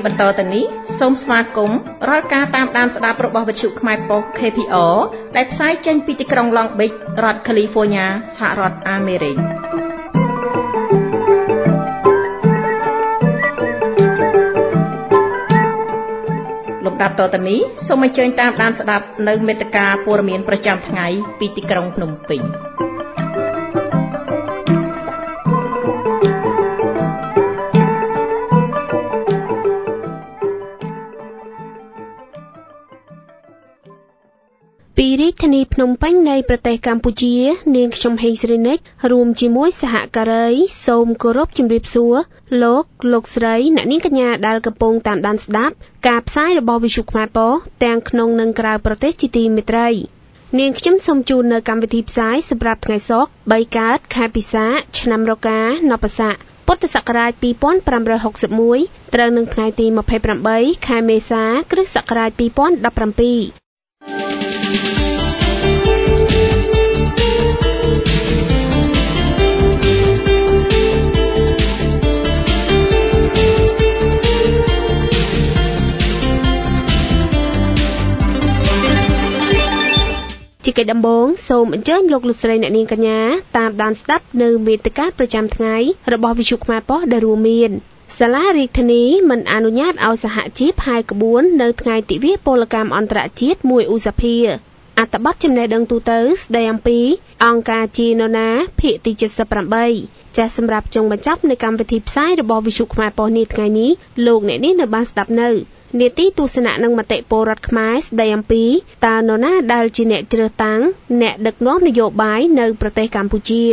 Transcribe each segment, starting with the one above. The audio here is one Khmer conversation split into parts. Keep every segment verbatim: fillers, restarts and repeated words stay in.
បន្តទៅនេះសូមស្វាគមន៍រាល់ការតាមដានស្ដាប់របស់វិទ្យុខ្មែរប៉ុស្តិ៍ ខេ ភី អារ ដែលផ្សាយចេញពីទីក្រុង Long Beach រដ្ឋ California សហរដ្ឋអាមេរិកលំដាប់តទៅនេះសូមអញ្ជើញតាមដានស្ដាប់នៅមេត្តាព័ត៌មានប្រចាំថ្ងៃពីទីក្រុងភ្នំពេញពីរាជធានីភ្នំពេញនៃប្រទេសកម្ពុជានាងខ្ញុំហេងសេរីនិចរួមជាមួយសហការីសូមគោរពជម្រាបសួរលោកលោកស្រីអ្នកនាងកញ្ញាដែលកំពុងតាមដានស្ដាប់ការផ្សាយរបស់វិទ្យុខ្មែរប៉ុស្តិ៍ទាំងក្នុងនិងក្រៅប្រទេសជាទីមេត្រីនាងខ្ញុំសូមជូននៅកម្មវិធីផ្សាយសម្រាប់ថ្ងៃសុក្របីកើតខែពិសាខឆ្នាំរកានពស័កពុទ្ធសករាជពីរពាន់ប្រាំរយហកសិបមួយត្រូវនឹងថ្ងៃទីម្ភៃប្រាំបីខែមេសាគ្រិស្តសករាជពីរពាន់ដប់ប្រាំពីរជាកិច្ចដំបូងសូមអញ្ជើញលោកលោកស្រីអ្នកនាងកញ្ញាតាមដានស្ដាប់នៅមេត្តាប្រចាំថ្ងៃរបស់វិទ្យុខ្មែរប៉ុស្តិ៍ដែលរួមមានសាលារាជធានីមិនអនុញ្ញាតឲ្យសហជីពហាយក្បួននៅថ្ងៃទិវាពលកម្មអន្តរជាតិមួយឧសភាអត្ថបទចំណេះដឹងទូទៅស្ដីអំពីអង្គការជាណូណាភាគទីเจ็ดสิบแปดចាសសម្រាប់ចុងបញ្ចប់នៃកម្មវិធីផ្សាយរបស់វិទ្យុខ្មែរប៉ុស្តិ៍នេះថ្ងៃនេះលោកអ្នកនាងនៅបានស្ដាប់នៅនេតិទស្សនៈនិងមតិពលរដ្ឋខ្មែរស្ដីអំពីតើនរណាដែលជាអ្នកជ្រើសតាំងអ្នកដឹកនាំនយោបាយនៅប្រទេសកម្ពុជា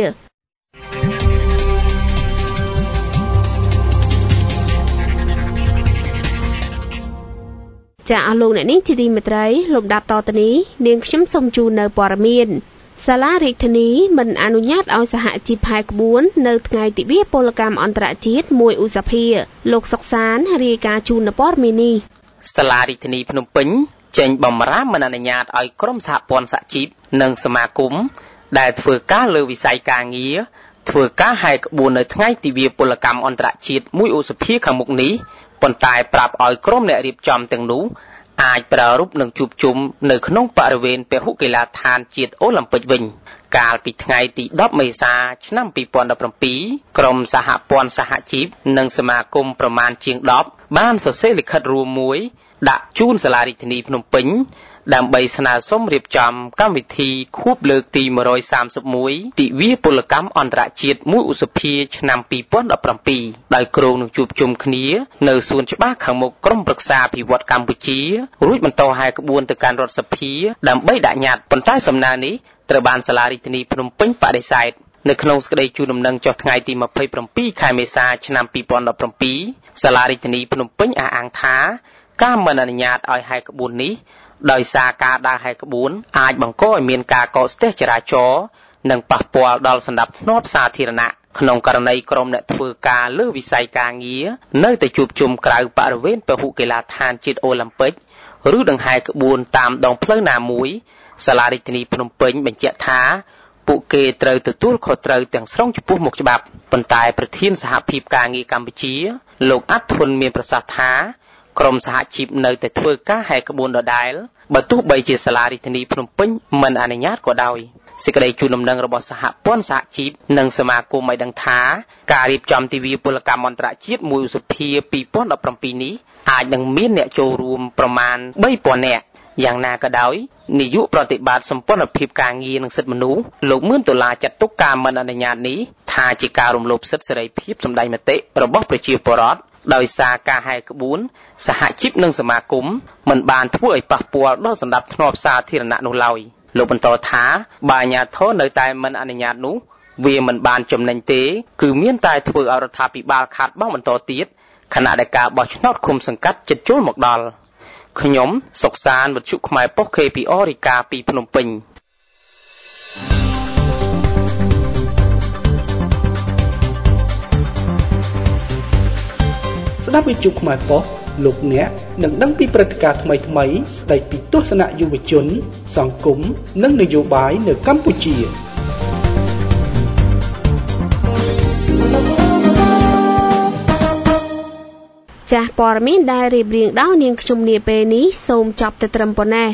ចាអស់លោកអ្នកនាងជាទីមេត្រីលំដាប់តទៅនេះនាងខ្ញុំសូមជូននៅព័ត៌មានសាលារាជធានីមិនអនុញ្ញាតឲ្យសហជីពហាយក្បួននៅថ្ងៃទិវាពលកម្មអន្តរជាតិមួយឧសភាលោកសុកសានរាយការណ៍ជូននៅព័ត៌មាននេះសាលារាជធានីភ្នំពេញចេញបំរាមមិនអនុញ្ញាតឲ្យក្រុមសហព័ន្ធសហជីពនិងសមាគមដែលធ្វើការលើវិស័យការងារធ្វើការហាយក្បួននៅថ្ងៃទិវាពលកម្មអន្តរជាតិមួយឧសភាខាងមុខនេះប៉ុន្តែប្រាប់ឲ្យក្រុមអ្នករៀបចំទាំងនោះអាចប្រារព្ធនឹងជួបជុំនៅក្នុងបរិវេណពហុកីឡដ្ឋានជាតិអូឡ িম্প ិកវិញកាលពីថ្ងៃទីដប់មេសាឆ្នាំពីរពាន់ដប់ប្រាំពីរក្រុមសហព័ន្ធសហជីពនិងសមាគមប្រមាណជាងដប់បានសរសេរលិខិតរួមមួយដាក់ជូនសាលារាជធានីភ្នំពេញដើម្បីស្នើសុំរៀបចំកម្មវិធីខួបលើកទីមួយរយសាមសិបមួយទិវាពលកម្មអន្តរជាតិមួយឧសភាឆ្នាំពីរពាន់ដប់ប្រាំពីរដោយគ្រោងនឹងជួបជុំគ្នានៅសួនច្បារខាងមុខក្រុមប្រឹក្សាអភិវឌ្ឍកម្ពុជារួចបន្តហាយក្បួនទៅកាន់រដ្ឋសភាដើម្បីដាក់ញត្តិប៉ុន្តែសំណើនេះត្រូវបានសាលារាជធានីភ្នំពេញបដិសេធនៅក្នុងសេចក្តីជូនដំណឹងចុះថ្ងៃទីម្ភៃប្រាំពីរខែមេសាឆ្នាំពីរពាន់ដប់ប្រាំពីរសាលារាជធានីភ្នំពេញអះអាងថាការមិនអនុញ្ញាតឲ្យហាយក្បួននេះដោយសារការដើរហាយក្បួនអាចបង្កឲ្យមានការកកស្ទះចរាចរណ៍និងប៉ះពាល់ដល់សណ្ដាប់ធ្នាប់សាធារណៈក្នុងករណីក្រុមអ្នកធ្វើការលើវិស័យការងារនៅតែជួបជុំក្រៅបរិវេណពហុកីឡដ្ឋានជាតិអូឡ িম্প ិកឬដង្ហែក្បួនតាមដងផ្លូវណាមួយសាលារាជធានីភ្នំពេញបញ្ជាក់ថាពួកគេត្រូវទទួលខុសត្រូវទាំងស្រុងចំពោះមុខច្បាប់ប៉ុន្តែប្រធានសហភាពការងារកម្ពុជាលោកអាត់ធុនមានប្រសាសន៍ថាក្រុមសហជីពនៅតែធ្វើការហាយក្បួនដដែលបើទោះបីជាសាលារាជធានីភ្នំពេញមិនអនុញ្ញាតក៏ដោយសេចក្តីជូនដំណឹងរបស់សហព័ន្ធសហជីពនិងសមាគមឲ្យដឹងថាការរៀបចំទិវាពលកម្មអន្តរជាតិមួយឧសភាពីរពាន់ដប់ប្រាំពីរនេះអាចនឹងមានអ្នកចូលរួមប្រមាណបីពាន់នាក់យ៉ាងណាក៏ដោយនាយកប្រតិបត្តិសម្ព័ន្ធភាពការងារនិងសិទ្ធិមនុស្សលោកមឿនដុល្លារចាត់ទុកការមិនអនុញ្ញាតនេះថាជាការរំលោភសិទ្ធិសេរីភាពសម្ដែងមតិរបស់ប្រជាពលរដ្ឋដោយសារការហាយក្បួនសហជីពនិងសមាគមមិនបានធ្វើឲ្យប៉ះពាល់ដល់សណ្ដាប់ធ្នាប់សាធារណៈនោះឡើយលោកបន្តថាបើអាជ្ញាធរនៅតែមិនអនុញ្ញាតនោះវាមិនបានចំណេញទេគឺមានតែធ្វើឲ្យរដ្ឋាភិបាលខាតបង់បន្តទៀតខណៈដែលការបោះឆ្នោតឃុំសង្កាត់ជិតចូលមកដល់ខ្ញុំសុកសានវិទ្យុខ្មែរប៉ុស្តិ៍ ខេ ភី អារ រាយការណ៍ពីភ្នំពេញស្ដាប់វិទ្យុខ្មែរប៉ុស្តិ៍លោកអ្នកនឹងដឹងពីព្រឹត្តិការណ៍ថ្មីៗស្ដីពីទស្សនៈយុវជនសង្គមនិងនយោបាយនៅកម្ពុជាចាស់ព័ត៌មានដែលរៀបរៀងដោយនាងខ្ញុំនាពេលនេះសូមចប់តែត្រឹមប៉ុណ្ណេះ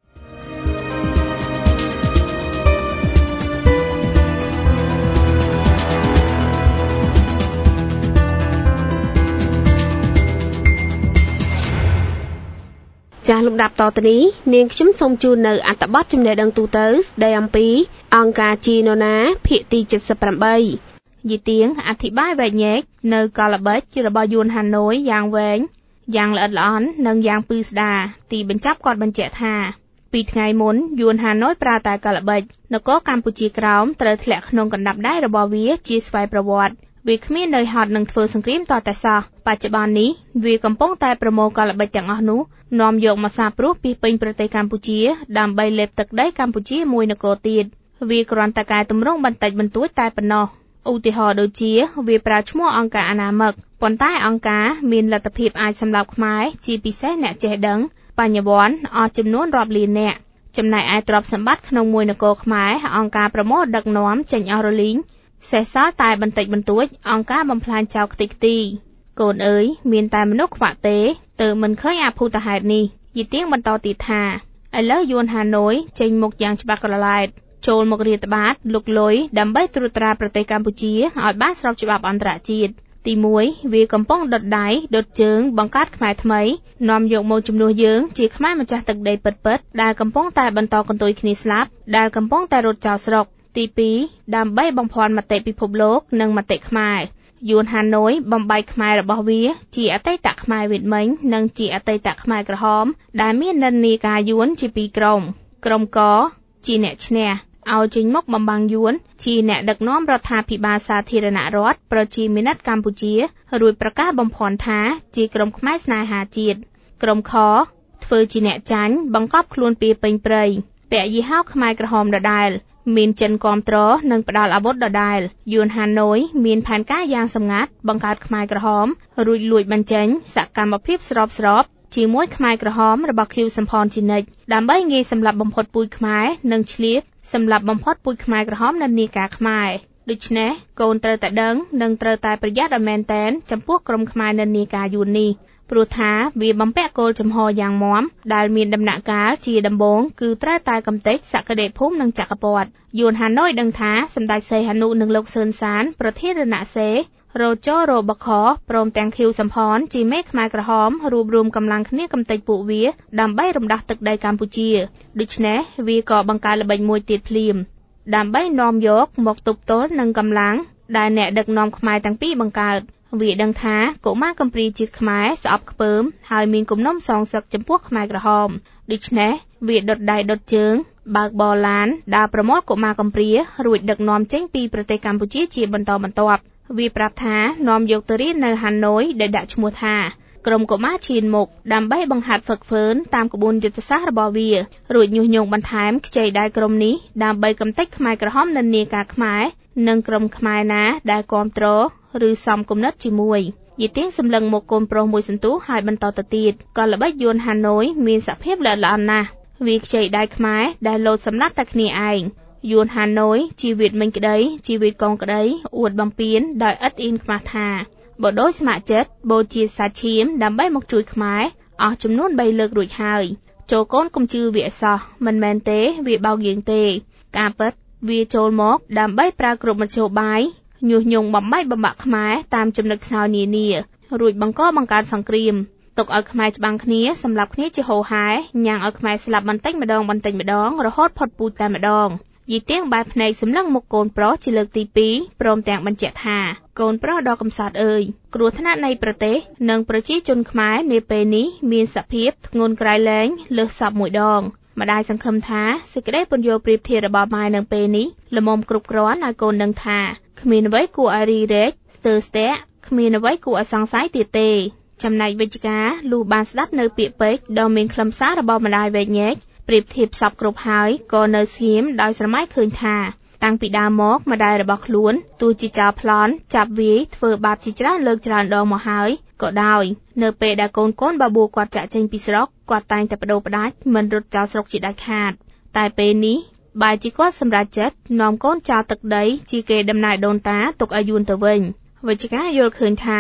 ចាស់លំដាប់តទៅនេះនាងខ្ញុំសូមជូននៅអត្ថបទចំណេះដឹងទូទៅស្ដីអំពីអង្គការជីណូណាភាគទីเจ็ดสิบแปดយីទៀងអធិប្បាយវែកញែកនៅកលល្បិចរបស់យួនហាណូយយ៉ាងវែងយ៉ាងល្អិតល្អន់និងយ៉ាងពឺស្ដារទីបញ្ចប់គាត់បញ្ជាក់ថាពីថ្ងៃមុនយួនហាណូយប្រើតែកលល្បិចនគរកម្ពុជាក្រោមត្រូវធ្លាក់ក្នុងកណ្ដាប់ដៃរបស់វាជាស្វ័យប្រវត្តិវាគ្មាននៅហត់នឹងធ្វើសង្គ្រាមតតែសោះបច្ចុប្បន្ននេះវាកំពុងតែប្រមូលកលល្បិចទាំងអស់នោះនាំយកមកសាព្រោះពីពេញប្រទេសកម្ពុជាដើម្បីលេបទឹកដីកម្ពុជាមួយនគរទៀតវាគ្រាន់តែកែតម្រង់បន្តិចបន្តួចតែប៉ុណ្ណោះឧទាហរណ៍ដូចជាវាប្រើឈ្មោះអង្គការអនាមិកប៉ុន្តែអង្គការមានលទ្ធភាពអាចសម្លាប់ខ្មែរជាពិសេសអ្នកចេះដឹងបញ្ញវន្តអស់ចំនួនរាប់លាននាក់ចំណែកឯទ្រព្យសម្បត្តិក្នុងមួយនគរខ្មែរអង្គការប្រមូលដឹកនាំចេញអស់រលីងសេះសល់តែបន្តិចបន្តួចអង្គការបំផ្លាញចោលខ្ទេចខ្ទីកូនអើយមានតែមនុស្សខ្វាក់ទេទើបមិនឃើញអភូតហេតុនេះយីទៀងបន្តទៀតថាឥឡូវយួនហាណូយចេញមុខយ៉ាងច្បាស់ក្រឡែតចូលមករាតត្បាតលុកលុយដើម្បីត្រួតត្រាប្រទេសកម្ពុជាឲ្យបានស្របច្បាប់អន្តរជាតិទីមួយវាកំពុងដុតដៃដុតជើងបង្កើតខ្មែរថ្មីនាំយកមកជំនួសយើងជាខ្មែរម្ចាស់ទឹកដីពិតៗដែលកំពុងតែបន្តកន្ទុយគ្នាស្លាប់ដែលកំពុងតែរត់ចោលស្រុកទីពីរដើម្បីបំភាន់មតិពិភពលោកនិងមតិខ្មែរយួនហាណូយបំបែកខ្មែររបស់វាជាអតីតខ្មែរវៀតមិញនិងជាអតីតខ្មែរក្រហមដែលមាននិន្នាការយួនជាពីរក្រុមក្រុមកជាអ្នកឈ្នះឲ្យចេញមកបំបាំងយួនជាអ្នកដឹកនាំរដ្ឋាភិបាលសាធារណរដ្ឋប្រជាមានិតកម្ពុជារួចប្រកាសបំភាន់ថាជាក្រុមខ្មែរស្នេហាជាតិក្រុមខធ្វើជាអ្នកចាញ់បង្កប់ខ្លួនពីពេញព្រៃពាក់យីហោខ្មែរក្រហមដដែលមានចិនគាំទ្រនិងផ្ដាល់អាវុធដដែលយួនហាណូយមានផែនការយ៉ាងសម្ងាត់បង្កើតខ្មែរក្រហមរួចលួចបញ្ចេញសកម្មភាពស្របស្របជាមួយខ្មែរក្រហមរបស់ខៀវសំផនជានិច្ចដើម្បីងាយសម្លាប់បំផុតពូជខ្មែរនិងឆ្លៀតសម្លាប់បំផុតពូជខ្មែរក្រហមនៅនីការខ្មែរដូច្នេះកូនត្រូវតែដឹងនិងត្រូវតែប្រយ័ត្នឲ្យមែនតែនចំពោះក្រុមខ្មែរនៅនីការយួននេះព្រោះថាវាបំពាក់គោលចំហយ៉ាងមាំដែលមានដំណាក់កាលជាដំបូងគឺត្រូវតែកំទេចសក្តិភូមិនិងចក្រពត្តិយួនហាណូយដឹងថាសម្ដេចសីហនុនិងលោកសឿនសានប្រធានរណសេររោចរោបខព្រមទាំងខៀវសំផនជាមេខ្មែរក្រហមរួបរวมកម្លាំងគ្នាកំទេចពួកវាដើម្បីរំដោះទឹកដីកម្ពុជាដូច្នេះវាក៏បង្កើតល្បិចមួយទៀតភ្លាមដើម្បីនាំយកមកទប់ទល់នឹងកម្លាំងដែលអ្នកដឹកនាំខ្មែរទាំងពីរបង្កើតវាដឹងថាកុមារកំព្រាជាតិខ្មែរស្អប់ខ្ពើមហើយមានគំនុំសងសឹកចំពោះខ្មែរក្រហមដូច្នេះវាដុតដៃដុតជើងបើកបរឡានដើរប្រមូលកុមារកំព្រារួចដឹកនាំចេញពីប្រទេសកម្ពុជាជាបន្តបន្ទាប់វាប្រាប់ថានាំយកទៅរៀននៅហាណូយដែលដាក់ឈ្មោះថាក្រុមកុមារឈានមុខដើម្បីបង្ហាត់ហ្វឹកហ្វឺនតាមក្បួនយុទ្ធសាស្ត្ររបស់វារួចញុះញង់បន្ថែមខ្ចីដៃក្រុមនេះដើម្បីកំទេចខ្មែរក្រហមនិន្នាការខ្មែរនិងក្រុមខ្មែរណាដែលគាំទ្រឬសំគំនិតជាមួយយីទៀងសម្លឹងមកកូនប្រុសមួយសន្ទុះហើយបន្តទៅទៀតក៏ល្បិចយួនហាណូយមានសភាពល្អិតល្អន់ណាស់វាខ្ចីដៃខ្មែរដែលលោតសម្លាប់តែគ្នាឯងយួនហាណូយជីវិតមិញក្តីជីវិតកងក្តីអួតបំពេញដោយឥតអៀនខ្មាស់ថាបើដោយស្ម័គ្រចិត្តបូជាសាច់ឈាមដើម្បីមកជួយខ្មែរអស់ចំនួនបីលើករួចហើយចូលកូនកុំជឿវាអសោះមិនមែនទេវាបោកយើងទេការពិតវាចូលមកដើម្បីប្រើគ្រប់មធ្យោបាយញុះញង់បំបែកបំបាក់ខ្មែរតាមចំណុចខ្សោយនានារួចបង្កបង្កើនសង្គ្រាមទុកឲ្យខ្មែរច្បាំងគ្នាសម្លាប់គ្នាជាហូរហែញ៉ាំងឲ្យខ្មែរស្លាប់បន្តិចម្ដងបន្តិចម្ដងរហូតផុតពូជតែម្ដងយីទៀងបែរភ្នែកសម្លឹងមុខកូនប្រុសជាលើកទីពីរព្រមទាំងបញ្ជាក់ថាកូនប្រុសដ៏កំសត់អើយគ្រោះថ្នាក់នៃប្រទេសនិងប្រជាជនខ្មែរនាពេលនេះមានសភាពធ្ងន់ក្រៃលែងលើសសពមួយដងម្ដាយសង្ឃឹមថាសេចក្តីពន្យល់ប្រៀបធៀបរបស់ម៉ែនៅពេលនេះល្មមគ្រប់គ្រាន់ឲ្យកូនដឹងថាគ្មានអ្វីគួរឲ្យរីរែកស្ទើរស្ទាក់គ្មានអ្វីគួរឲ្យសង្ស័យទៀតទេចំណែកវិជ្ជការលុះបានស្ដាប់នៅពាក្យពេចន៍ដ៏មានខ្លឹមសាររបស់ម្ដាយវែកញែកប្រៀបធៀបសពគ្រប់ហើយក៏នៅស្ងៀមដោយស្រមៃឃើញថាតាំងពីដើមមកម្ដាយរបស់ខ្លួនទោះជាចោលប្លន់ចាប់វាយធ្វើបាបជាច្រើនលើកច្រើនដងមកហើយក៏ដោយនៅពេលដែលកូនកូនបាបួគាត់ចាក់ចេញពីស្រុកគាត់តែងតែបដូរផ្ដាច់មិនរត់ចោលស្រុកជាដាច់ខាតតែពេលនេះបែរជាគាត់សម្រេចចិត្តនាំកូនចោលទឹកដីជាគេដំណើរដូនតាទុកឲ្យយួនទៅវិញវិជ្ជការយល់ឃើញថា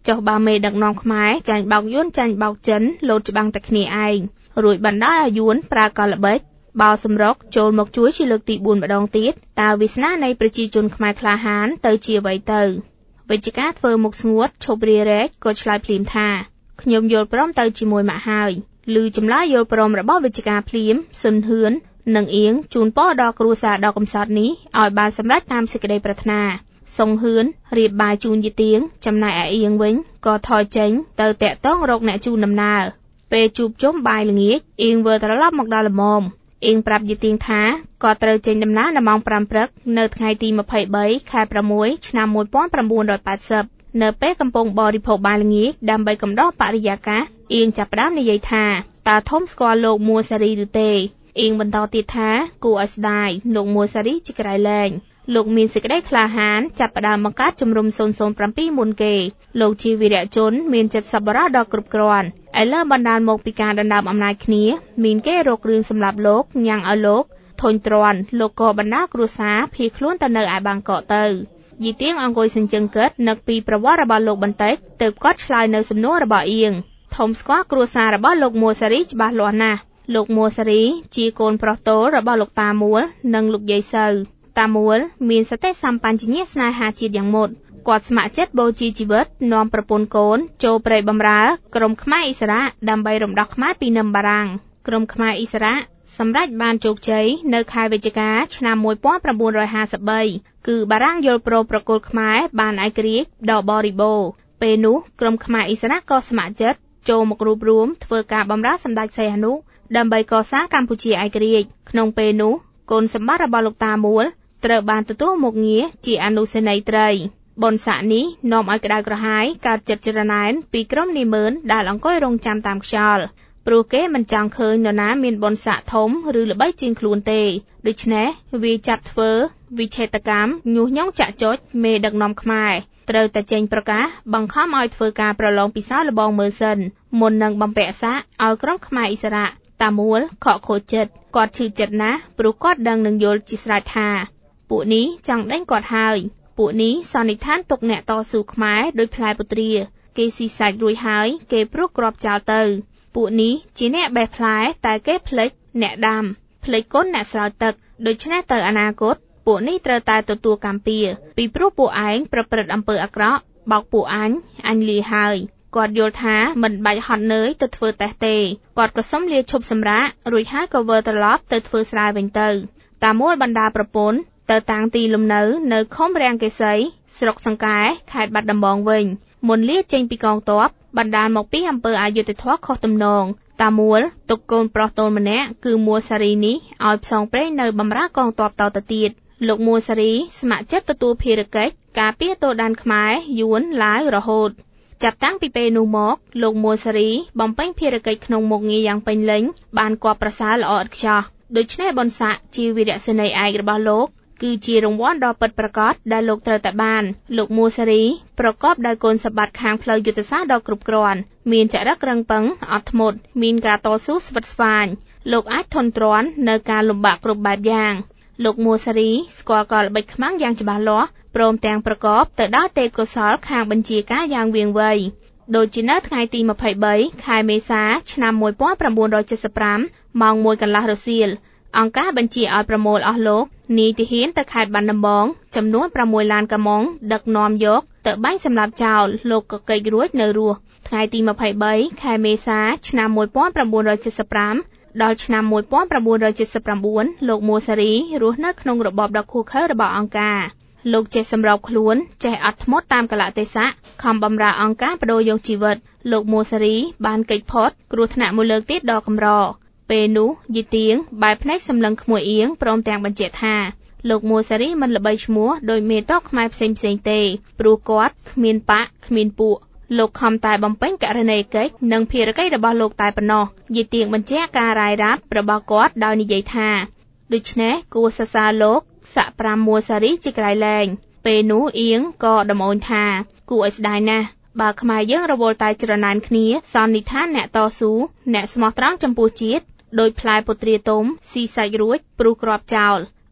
ចុះបើមេដឹកនាំខ្មែរចាញ់បោកយួនចាញ់បោកចិនលោតច្បាំងតែគ្នាឯងរួចបណ្ដោយឲ្យយួនប្រើកលល្បិចបោសម្រុកចូលមកជួយជាលើកទីបួនម្ដងទៀតតើវាសនានៃប្រជាជនខ្មែរក្លាហានទៅជាអ្វីទៅវិជ្ជការធ្វើមុខស្ងួតឈប់រារែកក៏ឆ្លើយភ្លាមថាខ្ញុំយល់ព្រមទៅជាមួយម៉ាក់ហើយឮចម្លើយយល់ព្រមរបស់វិជ្ជការភ្លាមសុនហឿននិងអៀងជូនពរដល់គ្រួសារដ៏កំសត់នេះឲ្យបានសម្រេចតាមសេចក្តីប្រាថ្នាសុងហឿនរៀបបាយជូនយាទៀងចំណែកឯអៀងវិញក៏ថយចេញទៅតាក់ទងរកអ្នកជូនដំណើរពេលជួបជុំបាយល្ងាចអៀងវិលត្រឡប់មកដល់ល្មមអៀងប្រាប់យាទៀងថាក៏ត្រូវចេញដំណើរនៅម៉ោងប្រាំព្រឹកនៅថ្ងៃទីម្ភៃបីខែប្រាំមួយឆ្នាំmột nghìn chín trăm tám mươiនៅពេលកំពុងបរិភោគបាយល្ងាចដើម្បីកំដរបរិយាកាសអៀងចាប់ផ្ដើមនិយាយថាតើធំស្គាល់លោកមួសារីឬទេអៀងបន្តទៀតថាគួរឲ្យស្ដាយលោកមួសារីជាក្រៃលែងលោកមានសេចក្តីក្លាហានចាប់ផ្ដើមបង្កើតជំរំศูนย์ศูนย์เจ็ดមុនគេលោកជាវីរៈជនមានចិត្តសប្បុរសដ៏គ្រប់គ្រាន់ឥឡូវបណ្ដាលមកពីការដណ្ដើមអំណាចគ្នាមានគេរករឿងសម្លាប់លោកញ៉ាំងឲ្យលោកធុញទ្រាន់លោកក៏បណ្ដាគ្រួសារភៀសខ្លួនទៅនៅឯបាងកកទៅយីទៀងអង្គុយសញ្ជឹងគិតនឹកពីប្រវត្តិរបស់លោកបន្តិចទើបគាត់ឆ្លើយនៅសំណួររបស់អៀងធំស្គាល់គ្រួសាររបស់លោកមួសារីច្បាស់លាស់ណាស់លោកមួសារីជាកូនប្រុសតូលរបស់លោកតាមួលនិងលោកយាយសៅតាមួលមានសតិសម្បញ្ញៈស្នេហាជាតិយ៉ាងមុតគាត់ស្ម័គ្រចិត្តបូជាជីវិតនាំប្រពន្ធកូនចូលប្រេបម្រើក្រុមខ្មែរអ៊ីស្រាអែលដើម្បីរំដោះខ្មែរពីនឹមបារាំងក្រុមខ្មែរអ៊ីស្រាអែលសម្រេចបានជោគជ័យនៅខែវិច្ឆិកាឆ្នាំmột nghìn chín trămห้าสิบสามគឺបារាំងយល់ព្រមប្រគល់ខ្មែរបានឯករាជ្យដល់បរិបូរណ៍ពេលនោះក្រុមខ្មែរអ៊ីស្រាអែលក៏ស្ម័គ្រចិត្តចូលមករួបរวมធ្វើការបម្រើសម្ដេចសីហនុដើម្បីកសាងកម្ពុជាឯករាជ្យក្នុងពេលនោះកូនសម្បត្តិរបស់លោកតាមួលត្រូវបានទទួលមកងារជាអនុសេនីយ៍ត្រីបុណ្យស័ក្តិនេះនាំឲ្យក្តៅក្រហាយកើតចិត្តច្រណែនពីក្រុមនាម៉ឺនដែលអង្គុយរងចាំតាមខ្យល់ព្រោះគេមិនចង់ឃើញនរណាមានបុណ្យស័ក្តិធំឬល្បីជាងខ្លួនទេដូច្នេះវាចាប់ធ្វើវិឆេទកម្មញុះញង់ចាក់ចុចមេដឹកនាំខ្មែរត្រូវតែចេញប្រកាសបង្ខំឲ្យធ្វើការប្រឡងពិសោធន៍លបងមើលសិនមុននឹងបំពាក់សាកឲ្យក្រុមខ្មែរអ៊ីស្រាអែលតាមួលខកខូចចិត្តគាត់ឈឺចិត្តណាស់ព្រោះគាត់ដឹងនឹងយល់ជាស្រេចថាពួកនេះចង់ដេញគាត់ហើយពួកនេះសន្និដ្ឋានទុកអ្នកតស៊ូខ្មែរដោយផ្លែពុត្រាគេស៊ីសាច់រួចហើយគេព្រោះគ្រាប់ចោលទៅពួកនេះជាអ្នកបេះផ្លែតែគេភ្លេចអ្នកដាំភ្លេចគុណអ្នកស្រោចទឹកដូច្នេះទៅអនាគតពួកនេះត្រូវតែទទួលកម្មពៀពីព្រោះពួកឯងប្រព្រឹត្តអំពើអាក្រក់បោកពួកអញអញលាហើយគាត់យល់ថាមិនបាច់ហត់នឿយទៅធ្វើតេស្តទេគាត់ក៏សុំលាឈប់សម្រាករួចហើយក៏វិលត្រឡប់ទៅធ្វើស្រែវិញទៅតាមួលបណ្ដាប្រពន្ធទៅតាំងទីលំនៅនៅឃុំរាំងកេសីស្រុកសង្កែខេត្តបាត់ដំបងវិញមុនលាចេញពីកងទ័ពបណ្ដាលមកពីអំពើអយុត្តិធម៌ខុសទំនងតាមួលទុកកូនប្រុសតូនម្នាក់គឺមួសារីនេះឲ្យផ្សងព្រេងនៅបម្រើកងទ័ពតទៅទៀតលោកមួសារីស្ម័គ្រចិត្តទទួលភារកិច្ចការពារទោដែនខ្មែរយួនឡាវរហូតចាប់តាំងពីពេលនោះមកលោកមួសារីបំពេញភារកិច្ចក្នុងមុខងារយ៉ាងពេញលេញបានគប្បីប្រសើរល្អឥតខ្ចោះដូច្នេះបុណ្យស័ក្តិជាវីរសេនីយ៍ឯករបស់លោកគឺជារង្វាន់ដ៏ពិតប្រាកដដែលលោកត្រូវតែបានលោកមួសារីប្រកបដោយគុណសម្បត្តិខាងផ្លូវយុទ្ធសាស្ត្រដ៏គ្រប់គ្រាន់មានចរិតរឹងប៉ឹងអត់ធ្មត់មានការតស៊ូស្វិតស្វាញលោកអាចធន់ទ្រាំនៅការលំបាកគ្រប់បែបយ៉ាងលោកមួសារីស្គាល់កលល្បិចខ្មាំងយ៉ាងច្បាស់លាស់ព្រមទាំងប្រកបទៅដោយទេពកោសល្យខាងបញ្ជាការយ៉ាងវាងវៃដូចជានៅថ្ងៃទីម្ភៃបីខែមេសាឆ្នាំmột nghìn chín trăm bảy mươi lămម៉ោងមួយកន្លះរសៀលអង្គការបញ្ជាឲ្យប្រមូលអស់លោកនាយទាហានទៅខេត្តបាត់ដំបងចំនួនប្រាំមួយឡានកាម៉ុងដឹកនាំយកទៅបាញ់សម្លាប់ចោលលោកក៏កិច្ចរួចនៅរស់ថ្ងៃទីម្ភៃបីខែមេសាឆ្នាំmột nghìn chín trăm bảy mươi lămដល់ឆ្នាំmột nghìn chín trăm bảy mươi chínលោកមួសារីរស់នៅក្នុងរបបដ៏ឃោរឃៅរបស់អង្គការលោកចេះសម្របខ្លួនចេះអត់ធ្មត់តាមកលៈទេសៈខំបម្រើអង្គការបដូរយកជីវិតលោកមួសារីបានកិច្ចផុតគ្រោះថ្នាក់មួយលើកទៀតដ៏កម្រពេលនោះយីទៀងបែរភ្នែកសម្លឹងក្មួយអៀងព្រមទាំងបញ្ជាក់ថាលោកមួសារីមិនល្បីឈ្មោះដោយមេតកខ្មែរផ្សេងផ្សេងទេព្រោះគាត់គ្មានបកគ្មានពួកលោកខំតែបំពេញករណីកិច្ចនិងភារកិច្ចរបស់លោកតែប៉ុណ្ណោះយីទៀងបញ្ជាក់ការរាយរាប់របស់គាត់ដោយនិយាយថាដូច្នេះគួរសរសើរលោកសាក់ប្រាំមួសារីជាក្រៃលែងពេលនោះអៀងក៏ដំអូនថាគួរឲ្យស្ដាយណាស់បើខ្មែរយើងរវល់តែច្រណែនគ្នាសន្និដ្ឋានអ្នកតស៊ូអ្នកស្មោះត្រង់ចំពោះជាតិដោយផ្លែពុត្រាទុំស៊ីសាច់រួចព្រុសគ្រាប់ចោល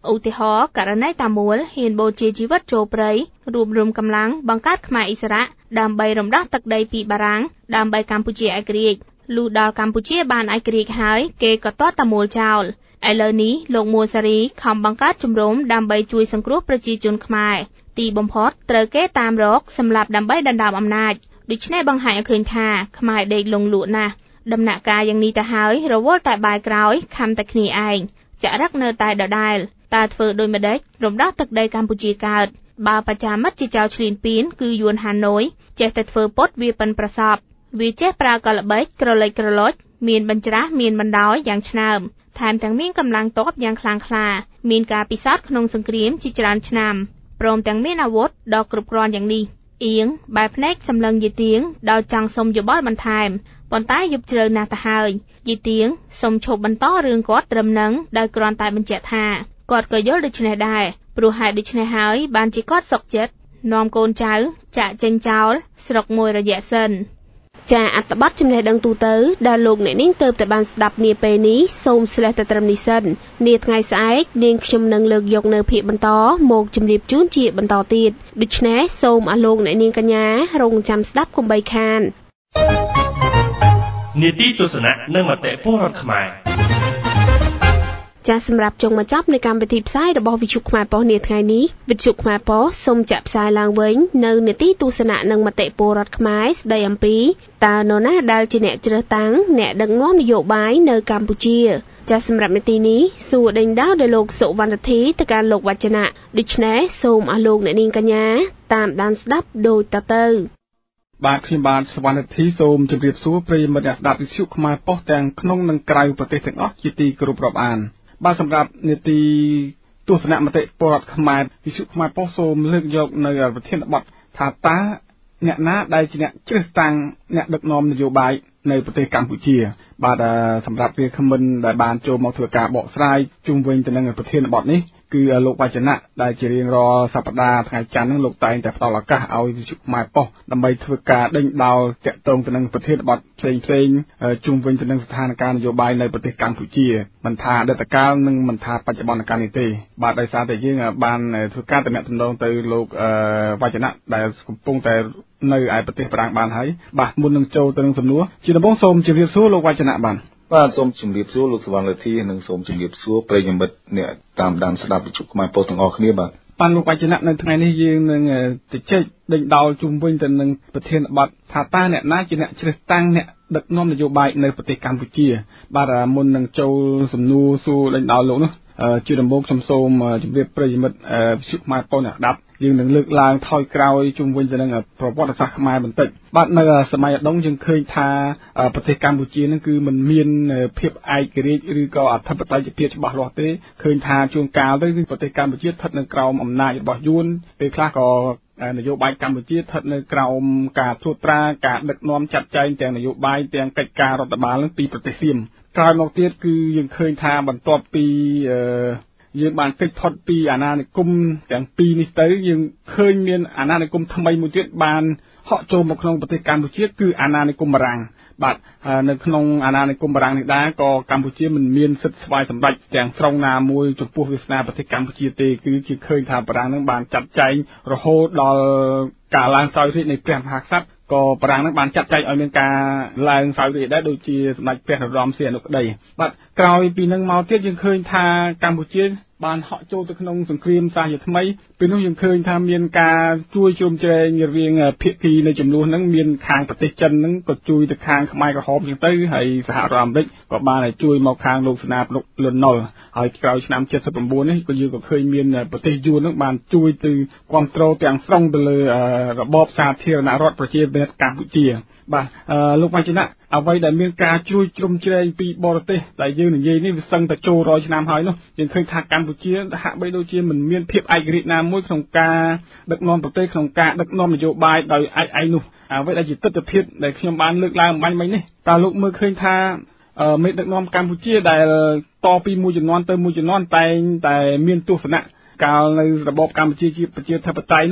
ឧទាហរណ៍ករណីតាមូលហ៊ានបូជាជីវិតចូលព្រៃរួបរวมកម្លាំងបង្កើតខ្មែរអ៊ីស្រាអែលដើម្បីរំដោះទឹកដីពីបារាំងដើម្បីកម្ពុជាឯករាជ្យលុះដល់កម្ពុជាបានឯករាជ្យហើយគេក៏ទាត់តាមូលចោលឥឡូវនេះលោកមួលសារីខំបង្កើតជំរំដើម្បីជួយសង្គ្រោះប្រជាជនខ្មែរទីបំផុតត្រូវគេតាមរកសម្លាប់ដើម្បីដណ្ដើមអំណាចដូច្នេះបង្ហាញឲ្យឃើញថាខ្មែរដេកលង់លក់ណាស់ដំណាក់កាលយ៉ាងនេះទៅហើយរវល់តែបាយក្រោយខំតែគ្នាឯងចាក់រឹកនៅតែដដែលតើធ្វើដូចម្ដេចរំដោះទឹកដីកម្ពុជាកើតបើបច្ចាមិត្តជាចៅឈ្លានពានគឺយួនហាណូយចេះតែធ្វើពុតវាប៉ិនប្រសពវាចេះប្រើកលល្បិចក្រឡេកក្រឡុចមានបញ្ច្រាស់មានបណ្ដោយយ៉ាងឆ្នើមថែមទាំងមានកម្លាំងទ័ពយ៉ាងខ្លាំងក្លាមានការពិសោធន៍ក្នុងសង្គ្រាមជាច្រើនឆ្នាំព្រមទាំងមានអាវុធដ៏គ្រប់គ្រាន់យ៉ាងនេះអៀងបែបភ្នែកសម្លឹងយីទៀងដោយចង់សុំយោបល់បន្ថែមប៉ុន្តែយប់ជ្រៅណាស់ទៅហើយយីទៀងសុំឈប់បន្តរឿងគាត់ត្រឹមនឹងដោយគ្រាន់តែបញ្ជាក់ថាគាត់ក៏យល់ដូច្នេះដែរព្រោះហេតុដូច្នេះហើយបានជាគាត់សុកចិត្តនាំកូនចៅចាក់ចេញចោលស្រុកមួយរយៈសិនចាអត្ថបទចំណេះដឹងទូទៅដែលលោកអ្នកនាងទៅតែបានស្ដាប់នាពេលនេះសូមស្លេះតែត្រឹមនេះសិននាថ្ងៃស្អែកនាងខ្ញុំនឹងលើកយកនៅភាគបន្តមកជម្រាបជូនជាបន្តទៀតដូច្នេះសូមអស់លោកអ្នកនាងកញ្ញារងចាំស្ដាប់កុំបីខាននីតិទស្សនៈនិងមតិពលរដ្ឋខ្មែរចាសសម្រាប់ចុងបញ្ចប់នៃកម្មវិធីផ្សាយរបស់វិទ្យុខ្មែរប៉ុស្តិ៍នាថ្ងៃនេះវិទ្យុខ្មែរប៉ុស្តិ៍សូមចាក់ផ្សាយឡើងវិញនៅនីតិទស្សនៈនិងមតិពលរដ្ឋខ្មែរស្ដីអំពីតើនរណាដែលជាអ្នកជ្រើសតាំងអ្នកដឹកនាំនយោបាយនៅកម្ពុជាចាសសម្រាប់នីតិនេះសួរដេញដោលដោយលោកសុវណ្ណធីទៅកាន់លោកវចនៈដូច្នេះសូមអស់លោកអ្នកនាងកញ្ញាតាមដានស្ដាប់ដូចតទៅបាទខ្ញុំបាទសុវណ្ណធីសូមជម្រាបសួរប្រិយមិត្តអ្នកស្ដាប់វិទ្យុខ្មែរប៉ុស្តិ៍ទាំងក្នុងនិងក្រៅប្រទេសទាំងអស់ជាទីគោរពរាប់អានបាទសម្រាប់នីតិទស្សនៈមតិពលរដ្ឋខ្មែរវិទ្យុខ្មែរប៉ុស្តិ៍សូមលើកយកនៅប្រធានបទថាតើអ្នកណាដែលជាអ្នកជ្រើសតាំងអ្នកដឹកនាំនយោបាយនៅប្រទេសកម្ពុជាបាទសម្រាប់វាគ្មិនដែលបានចូលមកធ្វើការបកស្រាយជុំវិញទៅនឹងប្រធានបទនេះគឺលោកវចនៈដែលជារៀងរាល់សប្តាហ៍ថ្ងៃច័ន្ទហ្នឹងលោកតែងតែផ្ដល់ឱកាសឲ្យវិទ្យុខ្មែរប៉ុស្តិ៍ដើម្បីធ្វើការដេញដោលតាក់ទងទៅនឹងប្រធានបទផ្សេងផ្សេងជុំវិញទៅនឹងស្ថានភាពនយោបាយនៅប្រទេសកម្ពុជាមិនថាអតីតកាលនិងមិនថាបច្ចុប្បន្នកាលនេះទេបាទដោយសារតែយើងបានធ្វើការតំណែងទៅលោកវចនៈដែលកំពុងតែនៅឯប្រទេសបារាំងបានហើយបាទមុននឹងចូលទៅនឹងសំណួរជាដំបូងសូមជម្រាបសួរលោកវចនៈបាទបាទសូមជម្រាបសួរលោកសវណ្ណលធីនិងសូមជម្រាបសួរប្រិយមិត្តអ្នកតាមដានស្ដាប់វិទ្យុខ្មែរប៉ុស្តិ៍ទាំងអស់គ្នាបាទបាទលោកវចនៈនៅថ្ងៃនេះយើងនឹងជជែកដេញដោលជុំវិញទៅនឹងប្រធានបទថាតើអ្នកណាជាអ្នកជ្រើសតាំងអ្នកដឹកនាំនយោបាយនៅប្រទេសកម្ពុជាបាទមុននឹងចូលសំណួរសួរដេញដោលលោកនោះជាដំបូងខ្ញុំសូមជម្រាបប្រិយមិត្តវិទ្យុខ្មែរប៉ុស្តិ៍អ្នកស្ដាប់យើងនឹងលើកឡើងថយក្រោយជុំវិញទៅនឹងប្រវត្តិសាស្ត្រខ្មែរបន្តិចបាទនៅសម័យឧដុង្គយើងឃើញថាប្រទេសកម្ពុជានឹងគឺមិនមានភាពឯករាជ្យឬក៏អធិបតេយ្យភាពច្បាស់លាស់ទេឃើញថាជួនកាលទៅគឺប្រទេសកម្ពុជាស្ថិតនៅក្រោមអំណាចរបស់យួនពេលខ្លះក៏នយោបាយកម្ពុជាស្ថិតនៅក្រោមការត្រួតត្រាការដឹកនាំចាត់ចែងទាំងនយោបាយទាំងកិច្ចការរដ្ឋបាលនឹងពីប្រទេសសៀមក្រោយមកទៀតគឺយើងឃើញថាបន្ទាប់ពីយើងបានកិច្ចផុតពីអាណានិគមទាំងពីរនេះទៅយើងឃើញមានអាណានិគមថ្មីមួយទៀតបានហក់ចូលមកក្នុងប្រទេសកម្ពុជាគឺអាណានិគមបារាំងបាទនៅក្នុងអាណានិគមបារាំងនេះដែរក៏កម្ពុជាមិនមានសិទ្ធិស្វ័យសម្រេចទាំងស្រុងណាមួយចំពោះវាសនាប្រទេសកម្ពុជាទេគឺជាឃើញថាបារាំងនឹងបានចាត់ចែងរហូតដល់ការឡើងសោយរាជ្យនៃព្រះមហាក្សត្រក៏បារាំងនឹងបានចាត់ចែងឲ្យមានការឡើងសោយរាជ្យដែរដូចជាសម្ដេចព្រះនរោត្តមសីហនុក្តីបាទក្រោយពីនឹងមកទៀតយើងឃើញថាកម្ពុជាបានហក់ចូលទៅក្នុងសង្គ្រាមសាសជាថ្មីពេលនោះយើងឃើញថាមានការជួយជ្រោមជ្រែងរវាងភាគីនៃចំនួនហ្នឹងមានខាងប្រទេសចិនហ្នឹងក៏ជួយទៅខាងខ្មែរក្រហមចឹងទៅហើយសហរដ្ឋអាមេរិកក៏បានជួយមកខាងលោកសេនាប្រមុខលន់ណុលហើយក្រោយឆ្នាំ칠십구នេះក៏យើងក៏ឃើញមានប្រទេសយួនហ្នឹងបានជួយទៅគ្រប់គ្រងទាំងស្រុងទៅលើរបបសាធារណរដ្ឋប្រជាមានិតកម្ពុជាបាទលោកវចនៈអ្វីដែលមានការជួយជ្រោមជ្រែងពីបរទេសដែលយើងនិយាយនេះវាសឹងតែចូលរយឆ្នាំហើយនោះយើងឃើញថាកម្ពុជាហាក់បីដូចជាមិនមានភាពឯករាជ្យណាមួយក្នុងការដឹកនាំប្រទេសក្នុងការដឹកនាំនយោបាយដោយឯកឯងនោះអ្វីដែលជាទស្សនវិជ្ជាដែលខ្ញុំបានលើកឡើងអំបញ្ញមិញនេះតើលោកមើលឃើញថាមេដឹកនាំកម្ពុជាដែលតពីមួយជំនាន់ទៅមួយជំនាន់តែងតែមានទស្សនៈកាលនៅរបបកម្ពុជាជាប្រជាធិបតេយ្យនោះ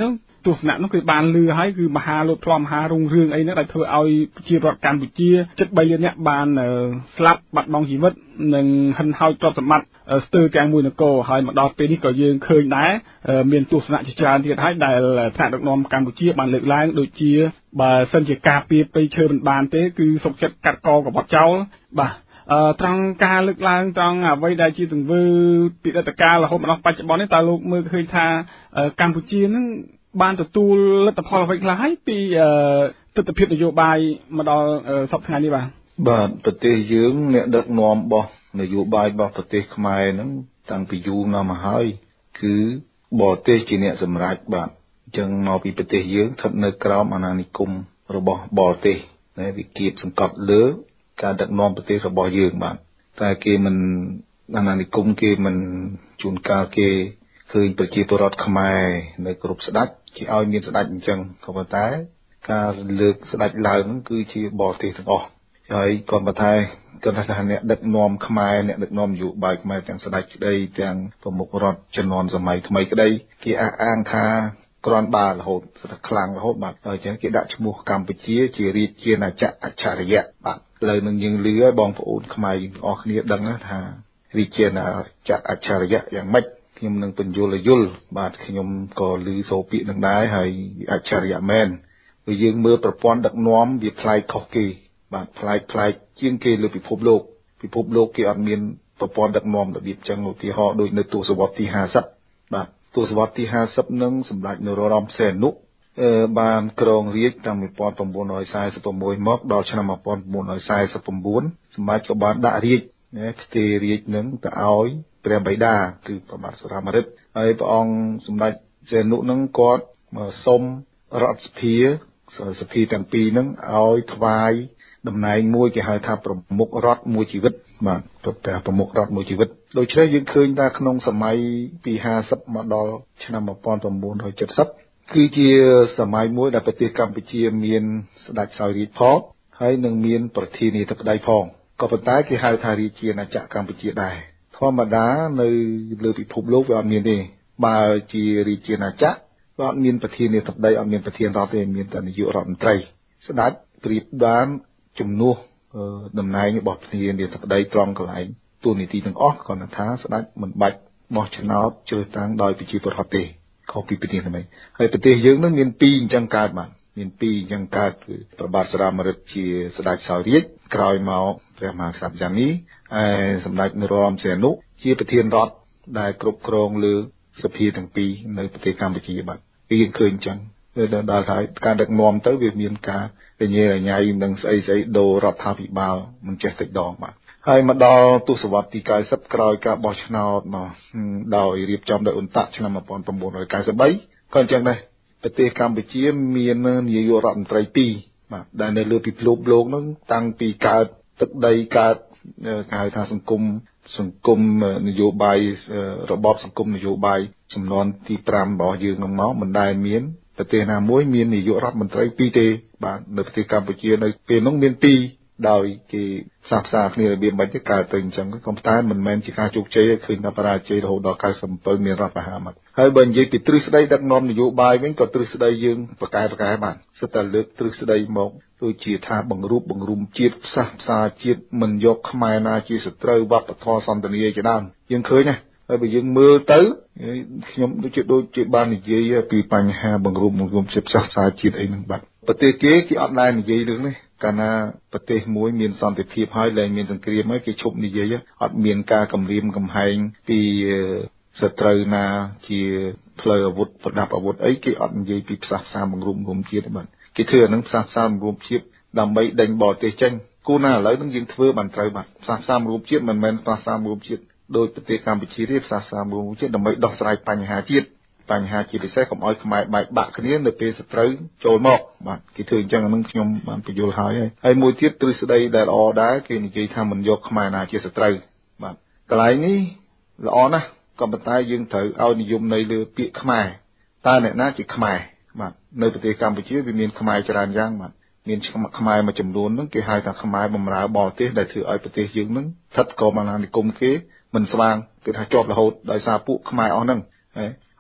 ទស្សនៈនោះគឺបានលឺហើយគឺមហាលោតផ្លំមហារុងរឿងអីហ្នឹងដែលធ្វើឲ្យប្រជារដ្ឋកម្ពុជាជិតបីលាននាក់បានស្លាប់បាត់បង់ជីវិតនិងហិនហោចទ្រព្យសម្បត្តិស្ទើរទាំងមួយនគរហើយមកដល់ពេលនេះក៏យើងឃើញដែរមានទស្សនៈជាច្រើនទៀតហើយដែលថ្នាក់ដឹកនាំកម្ពុជាបានលើកឡើងដូចជាបើសិនជាការពីព្រៃឈើមិនបានទេគឺសុខចិត្តកាត់កកបត់ចោលបាទអឺត្រង់ការលើកឡើងត្រង់អ្វីដែលជាទង្វើពីអតីតកាលរហូតមកដល់បច្ចុប្បន្ននេះតើលោកមើលឃើញថាកម្ពុជានឹងបានទទួលលទ្ធផលអ្វីខ្លះហើយពីទស្សនវិជ្ជានយោបាយមកដល់សប្តាហ៍ថ្ងៃនេះបាទបាទប្រទេសយើងអ្នកដឹកនាំរបស់នយោបាយរបស់ប្រទេសខ្មែរហ្នឹងតាំងពីយូរណាស់មកហើយគឺបរទេសជាអ្នកសម្រេចបាទអញ្ចឹងមកពីប្រទេសយើងស្ថិតនៅក្រោមអាណានិគមរបស់បរទេសដែលវាគៀបសង្កត់លើការដឹកនាំប្រទេសរបស់យើងបាទតែគេមិនអាណានិគមគេមិនជួនកាលគេឃើញប្រជាពលរដ្ឋខ្មែរនៅគ្រប់ស្ដេចគេឲ្យមានស្ដេចអញ្ចឹងក៏ប៉ុន្តែការលើកស្ដេចឡើងគឺជាបរទេសទាំងអស់ហើយគាត់បន្ថែមគាត់ថាអ្នកដឹកនាំខ្មែរអ្នកដឹកនាំនយោបាយខ្មែរទាំងស្ដេចក្តីទាំងប្រមុខរដ្ឋជំនាន់សម័យថ្មីក្តីគេអះអាងថាក្រាន់បើរហូតស្ទើរខ្លាំងរហូតបាទហើយអញ្ចឹងគេដាក់ឈ្មោះកម្ពុជាជារាជាណាចក្រអច្ឆរិយៈបាទឥឡូវនឹងយើងលឺហើយបងប្អូនខ្មែរទាំងអស់គ្នាដឹងថារាជាណាចក្រអច្ឆរិយៈយ៉ាងម៉េចខ្ញុំនឹងបញ្យល់ឲ្យយល់បាទខ្ញុំក៏ឮសូរពាក្យនឹងដែរហើយអច្ឆរិយៈមែនព្រោះយើងមើលប្រព័ន្ធដឹកនាំវាប្លែកខុសគេបាទប្លែកប្លែកជាងគេលើពិភពលោកពិភពលោកគេអត់មានប្រព័ន្ធដឹកនាំរបៀបចឹងឧទាហរណ៍ដូចនៅទសវត្សរ៍ទីห้าสิบបាទទសវត្សរ៍ទីห้าสิบនឹងសម្ដេចនរោត្តមសីហនុអឺបានក្រងរាជតាំងពីnineteen forty-sixមកដល់ឆ្នាំnineteen forty-nineសម្ដេចក៏បានដាក់រាជណាផ្ទេររាជនឹងទៅឲ្យព្រះបិតាគឺព្រះបាទសុរាម្រិតហើយព្រះអង្គសម្ដេចសីហនុនឹងគាត់សុំរដ្ឋសភាសភាទាំងពីរនឹងឲ្យថ្វាយតំណែងមួយគេហៅថាប្រមុខរដ្ឋមួយជីវិតបាទព្រះប្រមុខរដ្ឋមួយជីវិតដូច្នេះយើងឃើញថាក្នុងសម័យពីห้าสิบមកដល់ឆ្នាំnineteen seventyគឺជាសម័យមួយដែលប្រទេសកម្ពុជាមានស្ដេចសោយរាជផងហើយនឹងមានប្រធានាធិបតីផងក៏ប៉ុន្តែគេហៅថារាជាណាចក្រកម្ពុជាដែរធម្មតានៅលើពិភពលោកវាអត់មានទេបើជារាជាណាចក្រវាអត់មានប្រធានាធិបតីអត់មានប្រធានរដ្ឋទេមានតែនាយករដ្ឋមន្ត្រីស្ដេចប្រៀបបានជំនួសតំណែងរបស់ប្រធានាធិបតីត្រង់កន្លែងទូនីតិទាំងអស់គាត់ថាស្ដេចមិនបាច់បោះឆ្នោតជ្រើសតាំងដោយប្រជាពលរដ្ឋទេខុសពីប្រទេសថ្មីហើយប្រទេសយើងនឹងមានពីរអញ្ចឹងកើតបាទមានពីរអញ្ចឹងកើតគឺព្រះបាទសុរាម្រិតជាស្ដេចសោយរាជក្រោយមកព្រះមហាក្សត្រយ៉ាងនេះហើយសម្ដេចនរោត្តមសីហនុជាប្រធានរដ្ឋដែលគ្រប់គ្រងលើសភាទាំងពីរនៅប្រទេសកម្ពុជាបាទវាយើងឃើញអញ្ចឹងដល់ហើយការដឹកនាំទៅវាមានការរញ៉េរញ៉ៃនឹងស្អីស្អីដូររដ្ឋាភិបាលមិនចេះតិចដងបាទហើយមកដល់ទសវត្សរ៍ទីninetyក្រោយការបោះឆ្នោតមកដោយរៀបចំដោយអ៊ុនតាក់ឆ្នាំnineteen ninety-threeក៏អញ្ចឹងដែរប្រទេសកម្ពុជាមាននាយករដ្ឋមន្ត្រីពីរបាទដែលនៅលើពិភពលោកហ្នឹងតាំងពីកើតទឹកដីកើតគេហៅថាសង្គមសង្គមនយោបាយរបបសង្គមនយោបាយចំនួនទីfiveរបស់យើងហ្នឹងមកមិនដែលមានប្រទេសណាមួយមាននាយករដ្ឋមន្ត្រីពីរទេបាទនៅប្រទេសកម្ពុជានៅពេលនោះមានពីរដោយគេផ្សះផ្សាគ្នារបៀបមិនទេកើតទៅអញ្ចឹងក៏ប៉ុន្តែមិនមែនជាការជោគជ័យទេឃើញថាបរាជ័យរហូតដល់ninety-sevenមានរដ្ឋប្រហារមកហើយបើនិយាយពីទ្រឹស្ដីដឹកនាំនយោបាយវិញក៏ទ្រឹស្ដីយើងប្រកែប្រកែបាទសិតតែលើកទ្រឹស្ដីមកដូចជាថាបង្រួបបង្រួមជាតិផ្សះផ្សាជាតិមិនយកខ្មែរណាជាសត្រូវវប្បធម៌សន្តានាជាដើមយើងឃើញណាហើយបើយើងមើលទៅខ្ញុំដូចជាដូចជាបាននិយាយពីបញ្ហាបង្រួបបង្រួមជាតិផ្សះផ្សាជាតិអីហ្នឹងបាទប្រទេសគេគេអត់ដែរនិយាយរឿងនេះកាលណាប្រទេសមួយមានសន្តិភាពហើយលែងមានសង្គ្រាមហើយគេឈប់និយាយអត់មានការគំរាមកំហែងពីសត្រូវណាជាផ្លូវអាវុធប្រដាប់អាវុធអីគេអត់និយាយពីផ្សះផ្សាបង្រួបបង្រួមជាតិទេបាទគេធ្វើអានឹងផ្សះផ្សាបង្រួបជាតិដើម្បីដេញបរទេសចេញគូណាឥឡូវនឹងយើងធ្វើបានត្រូវបាទផ្សះផ្សាបង្រួបជាតិមិនមែនផ្សះផ្សាបង្រួបជាតិដោយប្រទេសកម្ពុជាទេផ្សះផ្សាបង្រួបជាតិដើម្បីដោះស្រាយបញ្ហាជាតិបញ្ហាជាពិសេសកុំឲ្យខ្មែរបែកបាក់គ្នានៅពេលសត្រូវចូលមកបាទគេធ្វើអញ្ចឹងអានឹងខ្ញុំបានបញ្យល់ហើយហើយមួយទៀតទ្រឹស្ដីដែលល្អដែរគេនិយាយថាមិនយកខ្មែរណាជាសត្រូវបាទកន្លែងនេះល្អណាស់ក៏ប៉ុន្តែយើងត្រូវឲ្យនិយមនៅលើពាក្យខ្មែរតើអ្នកណាជាខ្មែរបាទនៅប្រទេសកម្ពុជាវាមានខ្មែរច្រើនយ៉ាងបាទមានខ្មែរមួយចំនួនហ្នឹងគេហៅថាខ្មែរបម្រើបរទេសដែលធ្វើឲ្យប្រទេសយើងហ្នឹងស្ថិតក្រោមអាណានិគមគេមិនស្វាងគេថាជាប់រហូតដោយសារពួកខ្មែរអស់ហ្នឹង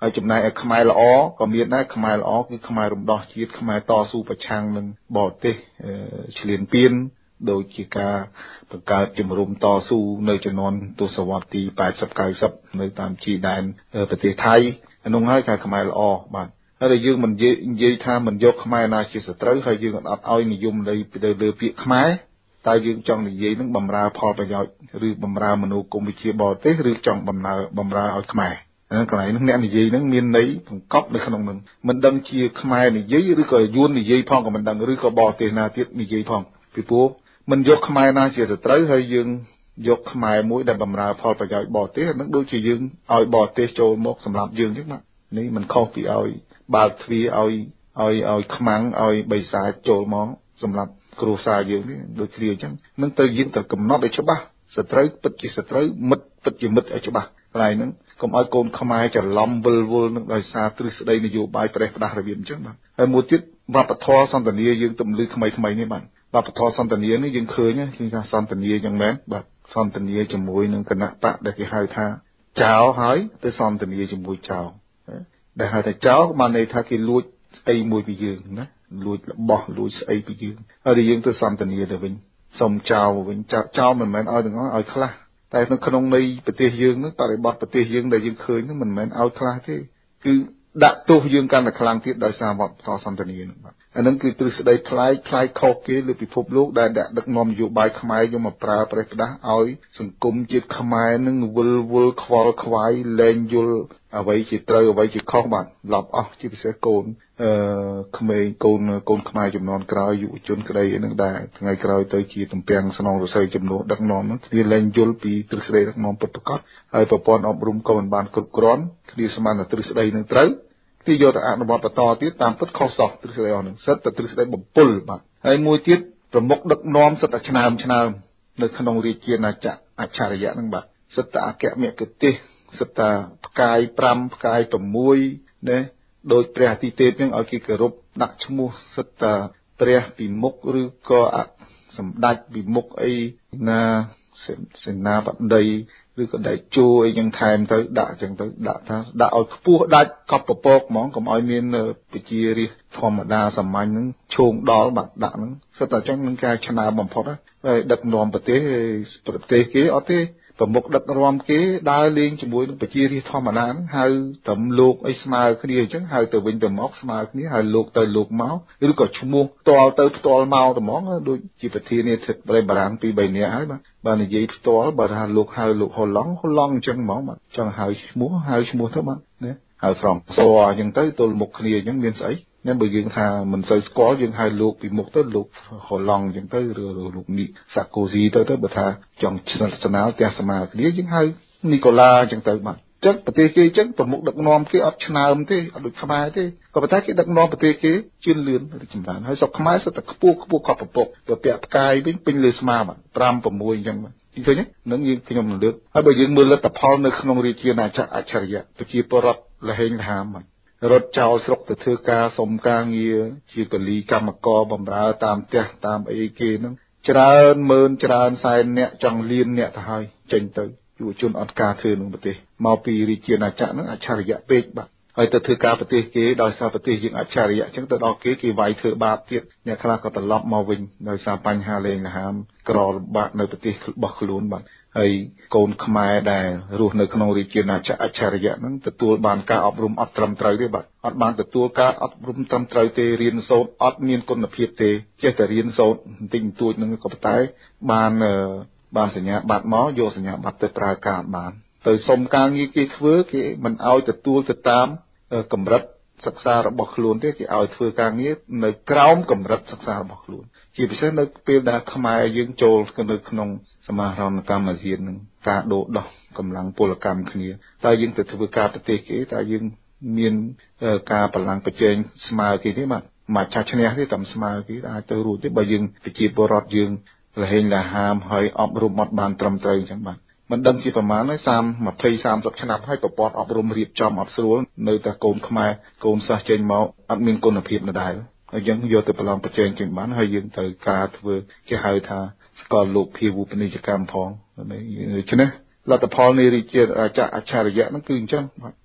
ហើយចំណែកឲ្យខ្មែរល្អក៏មានដែរខ្មែរល្អគឺខ្មែររំដោះជាតិខ្មែរតស៊ូប្រឆាំងនឹងបរទេសឈ្លានពានដូចជាការបង្កើតជំរំតស៊ូនៅជំនាន់ទសវត្សរ៍ទីแปดสิบ เก้าสิบនៅតាមជីដែនប្រទេសថៃនោះហើយថាខ្មែរល្អបាទហើយយើងមិននិយាយថាមិនយកខ្មែរណាជាសត្រូវហើយយើងអត់ឲ្យនិយមលើលើពាក្យខ្មែរតើយើងចង់និយាយនឹងបំរើផលប្រយោជន៍ឬបំរើមនោគមវិជ្ជាបរទេសឬចង់បំរើបំរើឲ្យខ្មែរហ្នឹងកន្លែងហ្នឹងអ្នកនិយាយហ្នឹងមានន័យបង្កប់នៅក្នុងហ្នឹងមិនដឹងជាខ្មែរនិយាយឬក៏យួននិយាយផងក៏មិនដឹងឬក៏បរទេសណាទៀតនិយាយផងពីព្រោះមិនយកខ្មែរណាជាសត្រូវហើយយើងយកខ្មែរមួយដែលបំរើផលប្រយោជន៍បរទេសហ្នឹងដូចជាយើងឲ្យបរទេសចូលមកសម្រាប់យើងអញ្ចឹងបាទនេះមិនខុសពីឲ្យបាល់ទ្វារឲ្យឲ្យឲ្យខ្មាំងឲ្យបិសាចចូលមកសម្រាប់គ្រួសារយើងនេះដូចគ្នាអញ្ចឹងនឹងទៅយើងត្រូវកំណត់ឲ្យច្បាស់សត្រូវពិតជាសត្រូវមិត្តពិតជាមិត្តឲ្យច្បាស់កន្លែងហ្នឹងកុំឲ្យកូនខ្មែរច្រឡំវិលវល់នឹងដោយសារទ្រឹស្ដីនយោបាយប្រេះផ្ដាស់របៀបអញ្ចឹងបាទហើយមួយទៀតវប្បធម៌សន្តានាយើងទំលឺថ្មីថ្មីនេះបាទវប្បធម៌សន្តានានេះយើងឃើញគឺថាសន្តានាអញ្ចឹងមែនបាទសន្តានាជាមួយនឹងគណៈបកដែលគេហៅថាចៅហើយទៅសន្តានាជាមួយចៅដែលហៅថាចៅបានន័យថាគេលួចស្អីមួយពីយើងណាលួចរបស់លួចស្អីពីយើងហើយយើងទៅសន្តានាទៅវិញសុំចៅវិញចៅមិនមែនឲ្យទាំងអស់ឲ្យខ្លះតែនៅក្នុងនៃប្រទេសយើងនោះបរិបទប្រទេសយើងដែលយើងឃើញនោះមិនមែនឲ្យខ្លះទេគឺដាក់ទោសយើងកាន់តែខ្លាំងទៀតដោយសារវប្បធម៌សន្តានានោះបាទអានឹងគឺទ្រឹស្ដីប្លែកប្លែកខុសគេលើពិភពលោកដែលដឹកនាំនយោបាយខ្មែរយកមកប្រើប្រេះផ្ដាស់ឲ្យសង្គមជាតិខ្មែរនឹងវិលវល់ខ្វល់ខ្វាយលែងយល់អ្វីជាត្រូវអ្វីជាខុសបាទឡប់អស់ជាពិសេសកូនអឺក្មេងកូនកូនខ្មែរចំនួនក្រោយយុវជនក្តីអីហ្នឹងដែរថ្ងៃក្រោយទៅជាទំពាំងស្នងរស័យចំនួនដឹកនាំហ្នឹងគ្នាលែងយល់ពីទ្រឹស្ដីដឹកនាំពិតប្រាកដហើយប្រព័ន្ធអប់រំក៏មិនបានគ្រប់គ្រាន់គ្នាស្មានតែទ្រឹស្ដីនឹងត្រូវទីយកទៅអនុវត្តបន្តទៀតតាមពិតខុសសោះទ្រឹស្ដីអស់ហ្នឹងសិតតែទ្រឹស្ដីបំពុលបាទហើយមួយទៀតប្រមុខដឹកនាំសិតតែឆ្នើមឆ្នើមនៅក្នុងរាជាណាចក្រអច្ឆរិយៈហ្នឹងបាទសិតតែអគ្គមគ្គទេសសិតតែផ្កាយប្រាំផ្កាយប្រាំមួយណាដោយព្រះអាទិទេពហ្នឹងឲ្យគេគោរពដាក់ឈ្មោះសិតតែព្រះពីមុខឬក៏សម្ដេចពីមុខអីណាសេនាបតីឬក៏ដែកជោអីចឹងថែមទៅដាក់ចឹងទៅដាក់ថាដាក់ឲ្យខ្ពស់ដាច់កប់ពពកហ្មងកុំឲ្យមានពជារាជធម្មតាសាមញ្ញហ្នឹងឈោងដល់បាត់ដាក់ហ្នឹងសិតតែចឹងនឹងការឆ្នើបំផុតហើយដឹកនាំប្រទេសប្រទេសគេអត់ទេប្រមុខដឹកនាំគេដើរលេងជាមួយនឹងប្រជារាស្ត្រធម្មតាហ្នឹងហៅត្រឹមលោកអីស្មើគ្នាអញ្ចឹងហៅទៅវិញទៅមកស្មើគ្នាហៅលោកទៅលោកមកឬក៏ឈ្មោះផ្ទាល់ទៅផ្ទាល់មកតែហ្មងដូចជាប្រធានាធិបតីបារាំងពីរបីនាក់ហើយបាទបាទនិយាយផ្ទាល់បើថាលោកហៅលោកហូឡង់ហូឡង់អញ្ចឹងហ្មងបាទចង់ហៅឈ្មោះហៅឈ្មោះទៅបាទណាហៅហ្វ្រង់សអញ្ចឹងទៅទល់មុខគ្នាអញ្ចឹងមានស្អីណាបើយើងថាមិនសូវស្គាល់យើងហៅលោកពីមុខទៅលោកហូឡង់អញ្ចឹងទៅឬលោកនីសាកូស៊ីទៅទៅបើថាចង់ស្និទ្ធស្នាលផ្ទះស្មារគ្នាយើងហៅនីកូឡាអញ្ចឹងទៅបាទចឹងប្រទេសគេអញ្ចឹងប្រមុខដឹកនាំគេអត់ឆ្នើមទេអត់ដូចខ្មែរទេក៏ប៉ុន្តែគេដឹកនាំប្រទេសគេជឿនលឿនរីកចម្រើនហើយស្រុកខ្មែរសិតតែខ្ពស់ខ្ពស់កប់ពពកទៅពាក់ផ្កាយវិញពេញលើស្មាបាទប្រាំ 6អញ្ចឹងបាទឃើញទេនឹងយើងខ្ញុំនឹងលើកហើយបើយើងមើលលទ្ធផលនៅក្នុងរាជាណាចក្រអច្ឆរិយៈប្រជាពលរដ្ឋលហេងលហាមបាទរត់ចោលស្រុកទៅធ្វើការសុំការងារជាកលីកម្មករបម្រើតាមផ្ទះតាមអីគេហ្នឹងច្រើនម៉ឺនច្រើនសែនអ្នកចង់លៀនអ្នកទៅហើយចេញទៅយុវជនអត់ការធ្វើក្នុងប្រទេសមកពីរាជាណាចក្រហ្នឹងអច្ឆរិយៈពេកបាទហើយទៅធ្វើការប្រទេសគេដោយសារប្រទេសយើងអច្ឆរិយៈអញ្ចឹងទៅដល់គេគេវាយធ្វើបាបទៀតអ្នកខ្លះក៏ត្រឡប់មកវិញដោយសារបញ្ហាលេងលហាមក្រលំបាកនៅប្រទេសរបស់ខ្លួនបាទហើយកូនខ្មែរដែលរស់នៅក្នុងរាជាណាចក្រអច្ឆរិយៈហ្នឹងទទួលបានការអប់រំអត់ត្រឹមត្រូវទេបាទអត់បានទទួលការអប់រំត្រឹមត្រូវទេរៀនសូត្រអត់មានគុណភាពទេចេះតែរៀនសូត្របន្តិចបន្តួចហ្នឹងក៏ប៉ុន្តែបានបានសញ្ញាបត្រមកយកសញ្ញាបត្រទៅប្រើការបានទៅសុំការងារគេធ្វើគេមិនឲ្យទទួលទៅតាមកម្រិតសិក្សារបស់ខ្លួនទេគេឲ្យធ្វើការងារនៅក្រោមកម្រិតសិក្សារបស់ខ្លួនជាពិសេសនៅពេលដែលខ្មែរយើងចូលនៅក្នុងសមាហរណកម្មអាស៊ាននឹងការដូរដោះកម្លាំងពលកម្មគ្នាតែយើងទៅធ្វើការប្រទេសគេតែយើងមានការប្រឡងប្រជែងស្មើគេទេបាទមកឆាឈ្នះទេតែស្មើគេអាចទៅរួចទេបើយើងប្រជាពលរដ្ឋយើងលហេងលហាមហើយអប់រំអត់បានត្រឹមត្រូវអញ្ចឹងបាទមិនដឹងជាប្រមាណហើយសាម20 30ឆ្នាំហើយប្រព័ន្ធអប់រំរៀបចំអត់ស្រួលនៅតែកូនខ្មែរកូនសិស្សចេញមកអត់មានគុណភាពដដែលហើយយើងយកទៅប្រឡងប្រជែងជាងបានហើយយើងត្រូវការធ្វើគេហៅថាស្កលលោកភាវូបនីយកម្មផងដូច្នេះលទ្ធផលនៃរាជាណាចក្រអច្ឆរិយៈហ្នឹងគឺអញ្ចឹងបាទ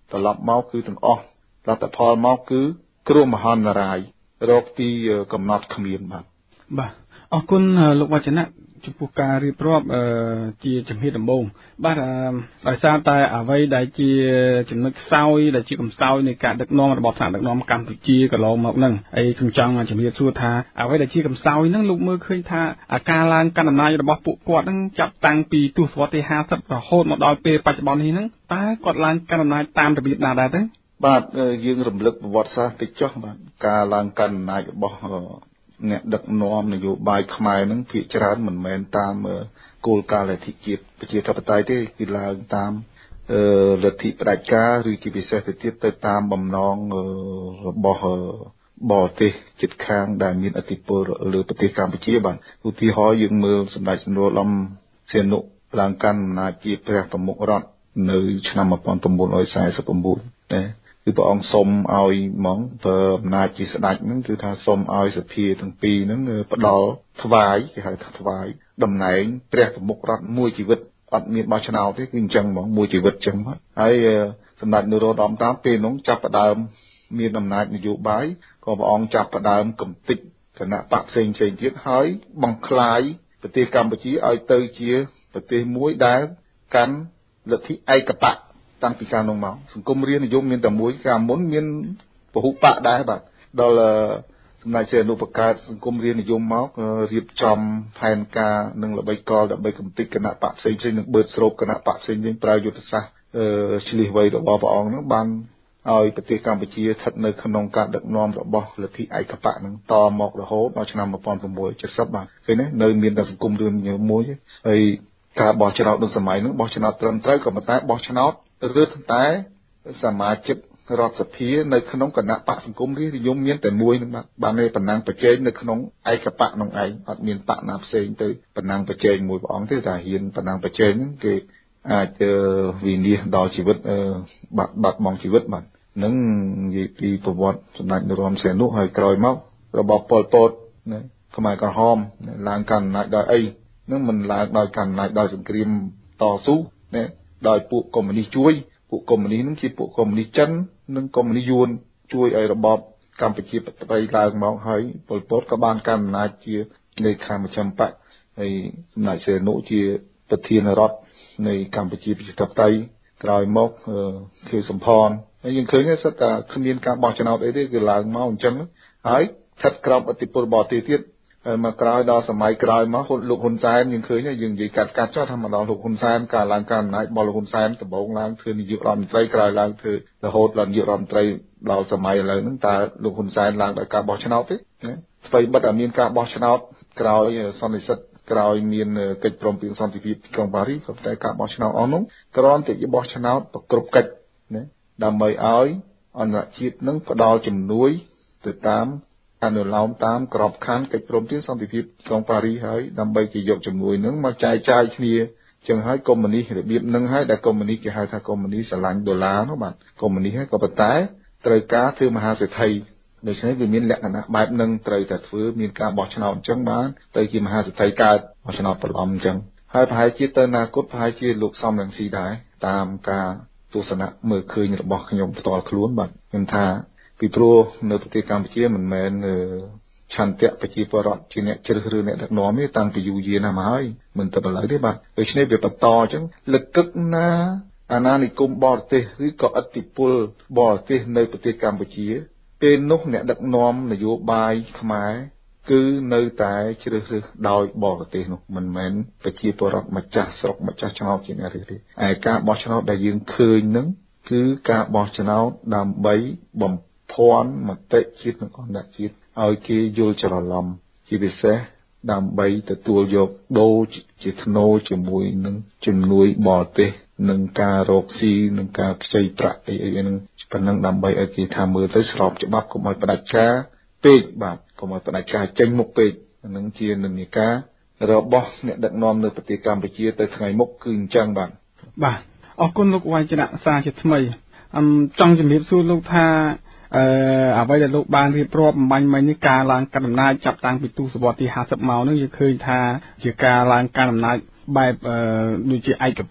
ត្រឡប់មកគឺទាំងអស់លទ្ធផលមកគឺគ្រោះមហន្តរាយរកទីកំណត់គ្មានបាទបាទអរគុណលោកវឌ្ឍនៈចំពោះការរៀបរាប់ជាជំហានដំបូងបាទដោយសារតែអ្វីដែលជាចំណុចខ្សោយដែលជាកំសោយនៃការដឹកនាំរបស់ថ្នាក់ដឹកនាំកម្ពុជាកន្លងមកហ្នឹងហើយខ្ញុំចង់ជំរាបសួរថាអ្វីដែលជាកំសោយហ្នឹងលោកមើលឃើញថាអាការឡើងកាន់អំណាចរបស់ពួកគាត់ហ្នឹងចាប់តាំងពីទសវត្សរ៍ទីห้าสิบរហូតមកដល់ពេលបច្ចុប្បន្ននេះហ្នឹងតើគាត់ឡើងកាន់អំណាចតាមរបៀបណាដែរទេបាទយើងរំលឹកប្រវត្តិសាស្ត្រតិចចុះបាទការឡើងកាន់អំណាចរបស់អ្នកដឹកនាំនយោបាយខ្មែរហ្នឹងភាគច្រើនមិនមែនតាមគោលការណ៍លទ្ធិជាតិប្រជាធិបតេយ្យទេគឺឡើងតាមលទ្ធិផ្ដាច់ការឬជាពិសេសទៅទៀតទៅតាមបំណងរបស់បរទេសជិតខាងដែលមានឥទ្ធិពលលើប្រទេសកម្ពុជាបាទឧទាហរណ៍យើងមើលសម្ដេចសណ្ដុរឡំសីហនុឡើងកាន់អំណាចជាព្រះប្រមុខរដ្ឋនៅឆ្នាំnineteen forty-nineណាគឺព្រះអង្គសុំឲ្យហ្មងបើអំណាចជាស្ដេចហ្នឹងគឺថាសុំឲ្យសភាទាំងពីរហ្នឹងផ្ដល់ថ្វាយគេហៅថាថ្វាយតំណែងព្រះប្រមុខរដ្ឋមួយជីវិតអត់មានបោះឆ្នោតទេគឺអញ្ចឹងហ្មងមួយជីវិតអញ្ចឹងមកហើយសម្ដេចនរោត្តមតាមពេលនោះចាប់ផ្ដើមមានអំណាចនយោបាយក៏ព្រះអង្គចាប់ផ្ដើមកំទេចគណៈបកផ្សេងផ្សេងទៀតហើយបង្ក្លាយប្រទេសកម្ពុជាឲ្យទៅជាប្រទេសមួយដែលកាន់លទ្ធិឯកបកតាំងពីកាលនោះមកសង្គមរាស្ត្រនិយមមានតែមួយកាលមុនមានពហុបកដែរបាទដល់សម្ដេចសីហនុបង្កើតសង្គមរាស្ត្រនិយមមករៀបចំផែនការនិងល្បិចកលដើម្បីកំទេចគណៈបកផ្សេងផ្សេងនិងបឺតស្រូបគណៈបកផ្សេងផ្សេងប្រើយុទ្ធសាស្ត្រឆ្លៀសវៃរបស់ព្រះអង្គហ្នឹងបានឲ្យប្រទេសកម្ពុជាស្ថិតនៅក្នុងការដឹកនាំរបស់លទ្ធិឯកបកហ្នឹងតមករហូតដល់ឆ្នាំnineteen seventyបាទឃើញទេនៅមានតែសង្គមរាស្ត្រមួយហើយការបោះឆ្នោតនៅសម័យហ្នឹងបោះឆ្នោតត្រឹមត្រូវក៏ប៉ុន្តែបោះឆ្នោតឬតែសមាជិករដ្ឋសភានៅក្នុងគណៈបកសង្គមរាស្ត្រនិយមមានតែមួយនឹងបានតែតំណាងប្រជែងនៅក្នុងឯកបកនោះឯងអត់មានបកណាផ្សេងទៅតំណាងប្រជែងមួយព្រះអង្គទេតែហ៊ានតំណាងប្រជែងហ្នឹងគេអាចវិនិច្ឆ័យដល់ជីវិតបាត់បាត់បង់ជីវិតបាទនឹងនិយាយពីប្រវត្តិសម្ដេចនរោត្តមសីហនុហើយក្រោយមករបស់ប៉ុលពតណាខ្មែរក្រហមឡើងកាន់អំណាចដោយអីនឹងមិនឡើងដោយកាន់អំណាចដោយសង្គ្រាមតស៊ូណាដោយពួកកុម្មុយនីសជួយពួកកុម្មុយនីសនឹងជាពួកកុម្មុយនីសចិននិងកុម្មុយនីសយួនជួយឲ្យរបបកម្ពុជាបដិបត្តិឡើងមកហើយប៉ុលពតក៏បានកាន់អំណាចជាលេខាមជ្ឈិមបកហើយសម្ដេចសីហនុជាប្រធានរដ្ឋនៃកម្ពុជាប្រជាធិបតេយ្យក្រោយមកខៀវសំផនហើយយើងឃើញថាសិតតែគ្មានការបោះឆ្នោតអីទេគឺឡើងមកអញ្ចឹងហើយស្ថិតក្រោមឥទ្ធិពលបរទេសទៀតមកក្រោយដល់សម័យក្រោយមកលោកហ៊ុនសែនយើងឃើញយើងនិយាយកាត់កាត់ចោះថាមកដល់លោកហ៊ុនសែនការឡើងកាន់អំណាចរបស់លោកហ៊ុនសែនដំបូងឡើងធ្វើនាយករដ្ឋមន្ត្រីក្រោយឡើងធ្វើរហូតដល់នាយករដ្ឋមន្ត្រីដល់សម័យឥឡូវហ្នឹងតើលោកហ៊ុនសែនឡើងដោយការបោះឆ្នោតទេស្វ័យបិទតែមានការបោះឆ្នោតក្រោយសន្និសីទក្រោយមានកិច្ចព្រមព្រៀងសន្តិភាពទីក្រុងប៉ារីសក៏តែការបោះឆ្នោតអស់នោះគ្រាន់តែបោះឆ្នោតប្រគ្រប់កិច្ចណាដើម្បីឲ្យអន្តរជាតិនឹងផ្ដល់ជំនួយទៅតាមអនុលោមតាមក្របខ័ណ្ឌកិច្ចព្រមព្រៀងសន្តិភាពក្រុងប៉ារីសហើយដើម្បីជាយកជំនួយនឹងមកចែកចាយគ្នាចឹងហើយកុម្មុយនីសរបៀបនឹងហើយដែលកុម្មុយនីសគេហៅថាកុម្មុយនីសស្រឡាញ់ដុល្លារនោះបាទកុម្មុយនីសក៏ប៉ុន្តែត្រូវការធ្វើមហាសេដ្ឋីដូច្នេះវាមានលក្ខណៈបែបនឹងត្រូវតែធ្វើមានការបោះឆ្នោតអញ្ចឹងបានទៅជាមហាសេដ្ឋីកើតបោះឆ្នោតប្រឡំអញ្ចឹងហើយប្រហែលជាទៅអនាគតប្រហែលជាលោកសំរងស៊ីដែរតាមការទស្សនៈមើលឃើញរបស់ខ្ញុំផ្ទាល់ខ្លួនបាទខ្ញុំថាពីព្រោះនៅប្រទេសកម្ពុជាមិនមែនឆន្ទៈប្រជាពលរដ្ឋជាអ្នកជ្រើសរើសអ្នកដឹកនាំទេតាំងពីយូរយារណាស់មកហើយមិនទៅឥឡូវទេបាទដូច្នេះវាបន្តអញ្ចឹងលឹកកឹកណាអាណានិគមបរទេសឬក៏ឥទ្ធិពលបរទេសនៅប្រទេសកម្ពុជាពេលនោះអ្នកដឹកនាំនយោបាយខ្មែរគឺនៅតែជ្រើសរើសដោយបរទេសនោះមិនមែនប្រជាពលរដ្ឋម្ចាស់ស្រុកម្ចាស់ឆ្នោតជាអ្នករើសទេឯការបោះឆ្នោតដែលយើងឃើញនឹងគឺការបោះឆ្នោតដើម្បីបំភាន់មតិជាតិនិងអន្តរជាតិឲ្យគេយល់ច្រឡំជាពិសេសដើម្បីទទួលយកដូរជាធ្នូជាមួយនឹងជំនួយបរទេសនឹងការរកស៊ីនឹងការខ្ចីប្រាក់អីអីហ្នឹងប៉ុណ្ណឹងដើម្បីឲ្យគេថាមើលទៅស្របច្បាប់កុំឲ្យផ្ដាច់ការពេកបាទកុំឲ្យផ្ដាច់ការចេញមុខពេកហ្នឹងជានិន្នាការរបស់អ្នកដឹកនាំនៅប្រទេសកម្ពុជាទៅថ្ងៃមុខគឺអញ្ចឹងបាទបាទអរគុណលោកវ៉ៃចនៈសារជាថ្មីអឹមចង់ជំរាបសួរលោកថាអឺអ្វីដែលលោកបានរៀបរាប់អំបញ្ញមិញនេះការឡើងកាន់អំណាចចាប់តាំងពីទសវត្សរ៍ទីห้าสิบមកនោះយើងឃើញថាជាការឡើងកាន់អំណាចបែបអឺដូចជាឯកបកហ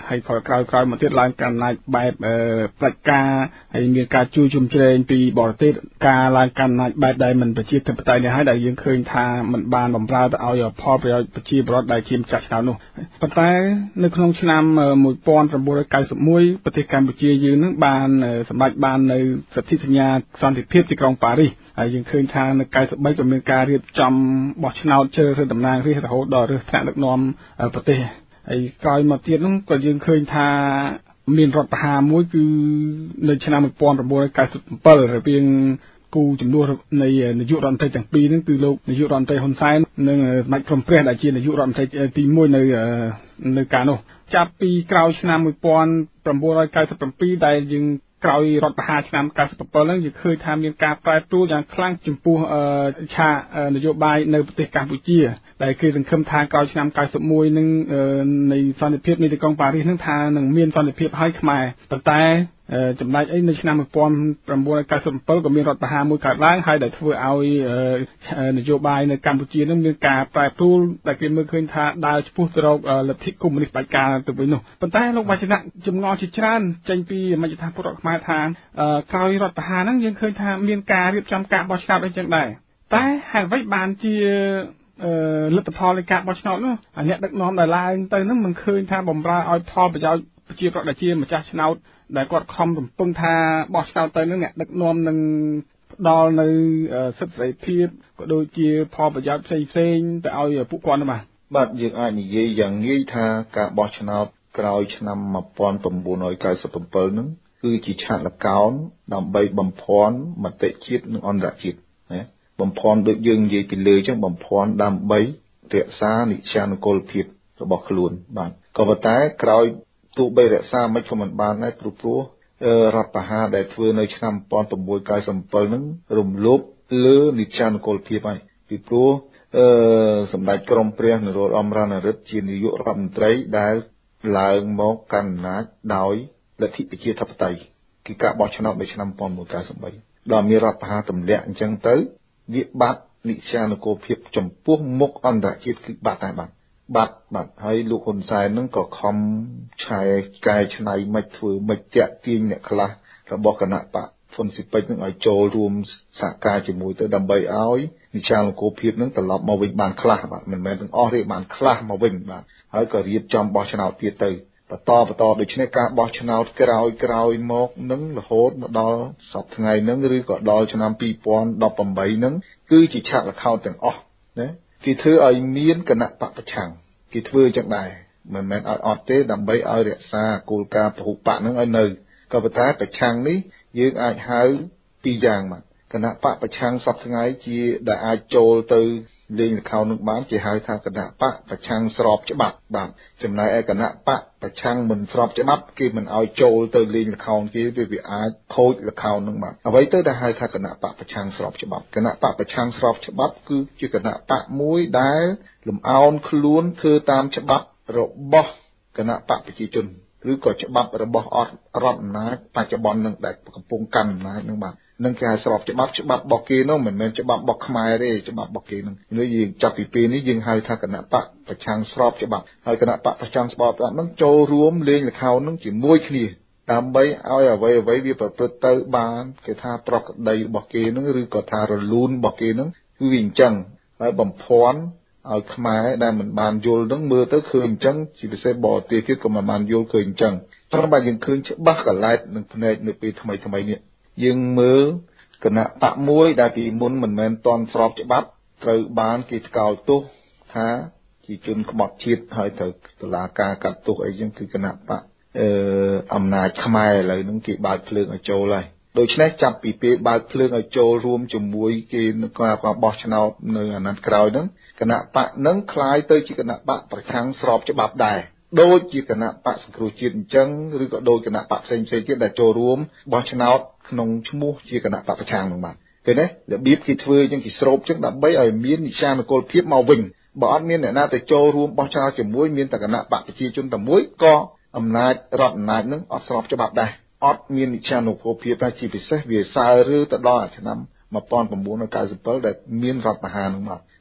ហើយក្រោយក្រោយក្រោយមកទៀតឡើងកាន់អំណាចបែបផ្ដាច់ការហើយមានការជួយជំរុញពីបរទេសការឡើងកាន់អំណាចបែបដែលមិនប្រជាធិបតេយ្យនេះហើយដែលយើងឃើញថាมันបានបំរើទៅឲ្យផលប្រយោជន៍ប្រជាពលរដ្ឋដែលជាម្ចាស់ឆ្នោតនោះប៉ុន្តែនៅក្នុងឆ្នាំmột nghìn chín trăm chín mươi mốtប្រទេសកម្ពុជាយើងនឹងបានសម្រេចបាននៅសន្ធិសញ្ញាសន្តិភាពទីក្រុងប៉ារីសហើយយើងឃើញថានៅ九三ក៏មានការរៀបចំបោះឆ្នោតជ្រើសរើសតំណាងរាស្ត្ររហូតដល់រើសថ្នាក់ដឹកនាំប្រទេសហើយក្រោយមកទៀតនោះក៏យើងឃើញថាមានរដ្ឋប្រហារមួយគឺនៅឆ្នាំmột nghìn chín trăm chín mươi bảyរវាងគូជំនួសនៃនាយករដ្ឋមន្ត្រីទាំងពីរហ្នឹងគឺលោកនាយករដ្ឋមន្ត្រីហ៊ុនសែននិងសម្ដេចព្រំព្រះដែលជានាយករដ្ឋមន្ត្រីទីមួយនៅនៅកាលនោះចាប់ពីក្រោយឆ្នាំmột nghìn chín trăm chín mươi bảyដែលយើងក្រោយរដ្ឋប្រហារឆ្នាំ九สิบเจ็ดហ្នឹងយើងឃើញថាមានការប្រែប្រួលយ៉ាងខ្លាំងចំពោះឆាកនយោបាយនៅប្រទេសកម្ពុជាដែលគេសង្ឃឹមថាក្រោយឆ្នាំ九สิบเอ็ดនឹងនៃសន្តិភាពនៃទីក្រុងប៉ារីសនឹងថានឹងមានសន្តិភាពឲ្យខ្មែរប៉ុន្តែចំណែកអីនៅឆ្នាំmột nghìn chín trăm chín mươi bảyក៏មានរដ្ឋប្រហារមួយកើតឡើងហើយដែលធ្វើឲ្យនយោបាយនៅកម្ពុជានឹងមានការប្រែប្រួលដែលគេមើលឃើញថាដើរឆ្ពោះទៅរកលទ្ធិកុម្មុយនីសផ្ដាច់ការទៅវិញនោះប៉ុន្តែលោកវចនៈចម្ងល់ជាច្រើនចេញពីមជ្ឈដ្ឋានពលរដ្ឋខ្មែរថាក្រោយរដ្ឋប្រហារហ្នឹងយើងឃើញថាមានការរៀបចំការបោះឆ្នោតអីចឹងដែរតែហេតុអ្វីបានជាលទ្ធផលនៃការបោះឆ្នោតនោះអ្នកដឹកនាំដែលឡើងទៅហ្នឹងមិនឃើញថាបំរើឲ្យផលប្រយោជន៍ប្រជាប្រដ្ឋដែលជាម្ចាស់ឆ្នោតដែលគាត់ខំរំពឹងថាបោះឆ្នោតទៅនឹងអ្នកដឹកនាំនឹងផ្ដល់នៅសិទ្ធិសេរីភាពក៏ដូចជាផលប្រយោជន៍ផ្សេងផ្សេងទៅឲ្យពួកគាត់នោះបាទបាទយើងអាចនិយាយយ៉ាងងាយថាការបោះឆ្នោតក្រោយឆ្នាំmột nghìn chín trăm chín mươi bảyហ្នឹងគឺជាឆាកល្កោនដើម្បីបំភាន់មតិជាតិនិងអន្តរជាតិណាបំភាន់ដូចយើងនិយាយពីលើអញ្ចឹងបំភាន់ដើម្បីរក្សានិច្ចានុគលភាពរបស់ខ្លួនបាទក៏ប៉ុន្តែក្រោយទោះបីរក្សាមិនក៏មិនបានដែរព្រោះព្រោះរដ្ឋប្រហារដែលធ្វើនៅឆ្នាំmột nghìn chín trăm chín mươi bảyហ្នឹងរំលោភលើនិច្ចានុគលភាពហើយពីព្រោះអឺសម្ដេចក្រមព្រះនរោត្តម រណរដ្ឋជានាយករដ្ឋមន្ត្រីដែលឡើងមកកាន់អំណាចដោយលទ្ធិប្រជាធិបតេយ្យគឺការបោះឆ្នោតនៅឆ្នាំmột nghìn chín trăm chín mươi bảyដល់មានរដ្ឋប្រហារទម្លាក់អញ្ចឹងទៅវាបាត់និច្ចានុគលភាពចំពោះមុខអន្តរជាតិគឺបាត់តែបាត់បាត់បាត់ហើយលោកហ៊ុនសែននឹងក៏ខំឆែកែច្នៃមិនធ្វើមិនតាក់ទាញអ្នកខ្លះរបស់គណៈបកហ៊ុនស៊ីពេចនឹងឲ្យចូលរួមសហការជាមួយទៅដើម្បីឲ្យនិច្ចានុគលភាពនឹងត្រឡប់មកវិញបានខ្លះបាទមិនមែនទាំងអស់ទេបានខ្លះមកវិញបាទហើយក៏រៀបចំបោះឆ្នោតទៀតទៅបន្តបន្តដូច្នេះការបោះឆ្នោតក្រោយក្រោយមកនឹងរហូតមកដល់សប្តាហ៍ថ្ងៃហ្នឹងឬក៏ដល់ឆ្នាំtwo thousand eighteenហ្នឹងគឺជាឆាកល្ខោនទាំងអស់ណាគេធ្វើឲ្យមានគណៈបកប្រឆាំងគេធ្វើចឹងដែរមិនមែនឲ្យអត់ទេដើម្បីឲ្យរក្សាគោលការណ៍ពហុបកហ្នឹងឲ្យនៅក៏ប៉ុន្តែប្រឆាំងនេះយើងអាចហៅពីរយ៉ាងមកគណៈបកប្រឆាំងសប្តាហ៍ថ្ងៃជាដែលអាចចូលទៅលេងល្ខោននឹងបានគេហៅថាគណៈបកប្រឆាំងស្របច្បាប់បាទចំណែកឯគណៈបកប្រឆាំងមិនស្របច្បាប់គេមិនឲ្យចូលទៅលេងល្ខោនគេវាវាអាចខូចល្ខោននឹងបាទអ្វីទៅដែលហៅថាគណៈបកប្រឆាំងស្របច្បាប់គណៈបកប្រឆាំងស្របច្បាប់គឺជាគណៈបកមួយដែលលំអោនខ្លួនធ្វើតាមច្បាប់របស់គណៈបកប្រជាជនឬក៏ច្បាប់របស់អត់រដ្ឋអំណាចបច្ចុប្បន្ននឹងដែលកំពុងកាន់អំណាចនឹងបាទនឹងគេឲ្យស្របច្បាប់ច្បាប់របស់គេនោះមិនមែនច្បាប់របស់ខ្មែរទេច្បាប់របស់គេនឹងនេះយើងចាប់ពីពេលនេះយើងហៅថាគណៈបកប្រឆាំងស្របច្បាប់ហើយគណៈបកប្រឆាំងស្របច្បាប់នឹងចូលរួមលេងល្ខោននឹងជាមួយគ្នាដើម្បីឲ្យអ្វីអ្វីវាប្រព្រឹត្តទៅបានគេថាប្រក្រតីរបស់គេនឹងឬក៏ថារលូនរបស់គេនឹងគឺវាអញ្ចឹងហើយបំភាន់ឲ្យខ្មែរដែលមិនបានយល់នឹងមើលទៅឃើញអញ្ចឹងជាពិសេសបរទេសទៀតក៏មិនបានយល់ឃើញអញ្ចឹងត្រង់បើយើងឃើញច្បាស់កលែតនឹងភ្នែកនៅពេលថ្មីថ្មីនេះយើងមើលគណៈបកមួយដែលពីមុនមិនមែនតន់ស្របច្បាប់ត្រូវបានគេថ្កោលទោសថាជាជនក្បត់ជាតិហើយត្រូវតុលាការកាត់ទោសអីចឹងគឺគណៈបកអឺអំណាចខ្មែរឥឡូវហ្នឹងគេបើកភ្លើងឲ្យចូលហើយដូច្នេះចាប់ពីពេលបើកភ្លើងឲ្យចូលរួមជាមួយគេនឹងការបោះឆ្នោតនៅអាណត្តិក្រោយហ្នឹងគណៈបកហ្នឹងคล้ายទៅជាគណៈបកប្រឆាំងស្របច្បាប់ដែរដូចជាគណៈបកសង្គ្រោះជាតិអញ្ចឹងឬក៏ដូចគណៈបកផ្សេងផ្សេងទៀតដែលចូលរួមបោះឆ្នោតក្នុងឈ្មោះជាគណៈបកប្រឆាំងហ្នឹងបាទឃើញទេរបៀបគេធ្វើអញ្ចឹងគេស្រូបអញ្ចឹងដើម្បីឲ្យមាននិច្ចានុគលភាពមកវិញបើអត់មានអ្នកណាទៅចូលរួមបោះឆ្នោតជាមួយមានតែគណៈបកប្រជាជនតែមួយក៏អំណាចរដ្ឋអំណាចហ្នឹងអត់ស្របច្បាប់ដែរអត់មាននិច្ចានុគលភាពតែជាពិសេសវាសើឬទៅដល់ឆ្នាំmột nghìn chín trăm chín mươi bảyដែលមានរដ្ឋប្រហារហ្នឹងមកឃ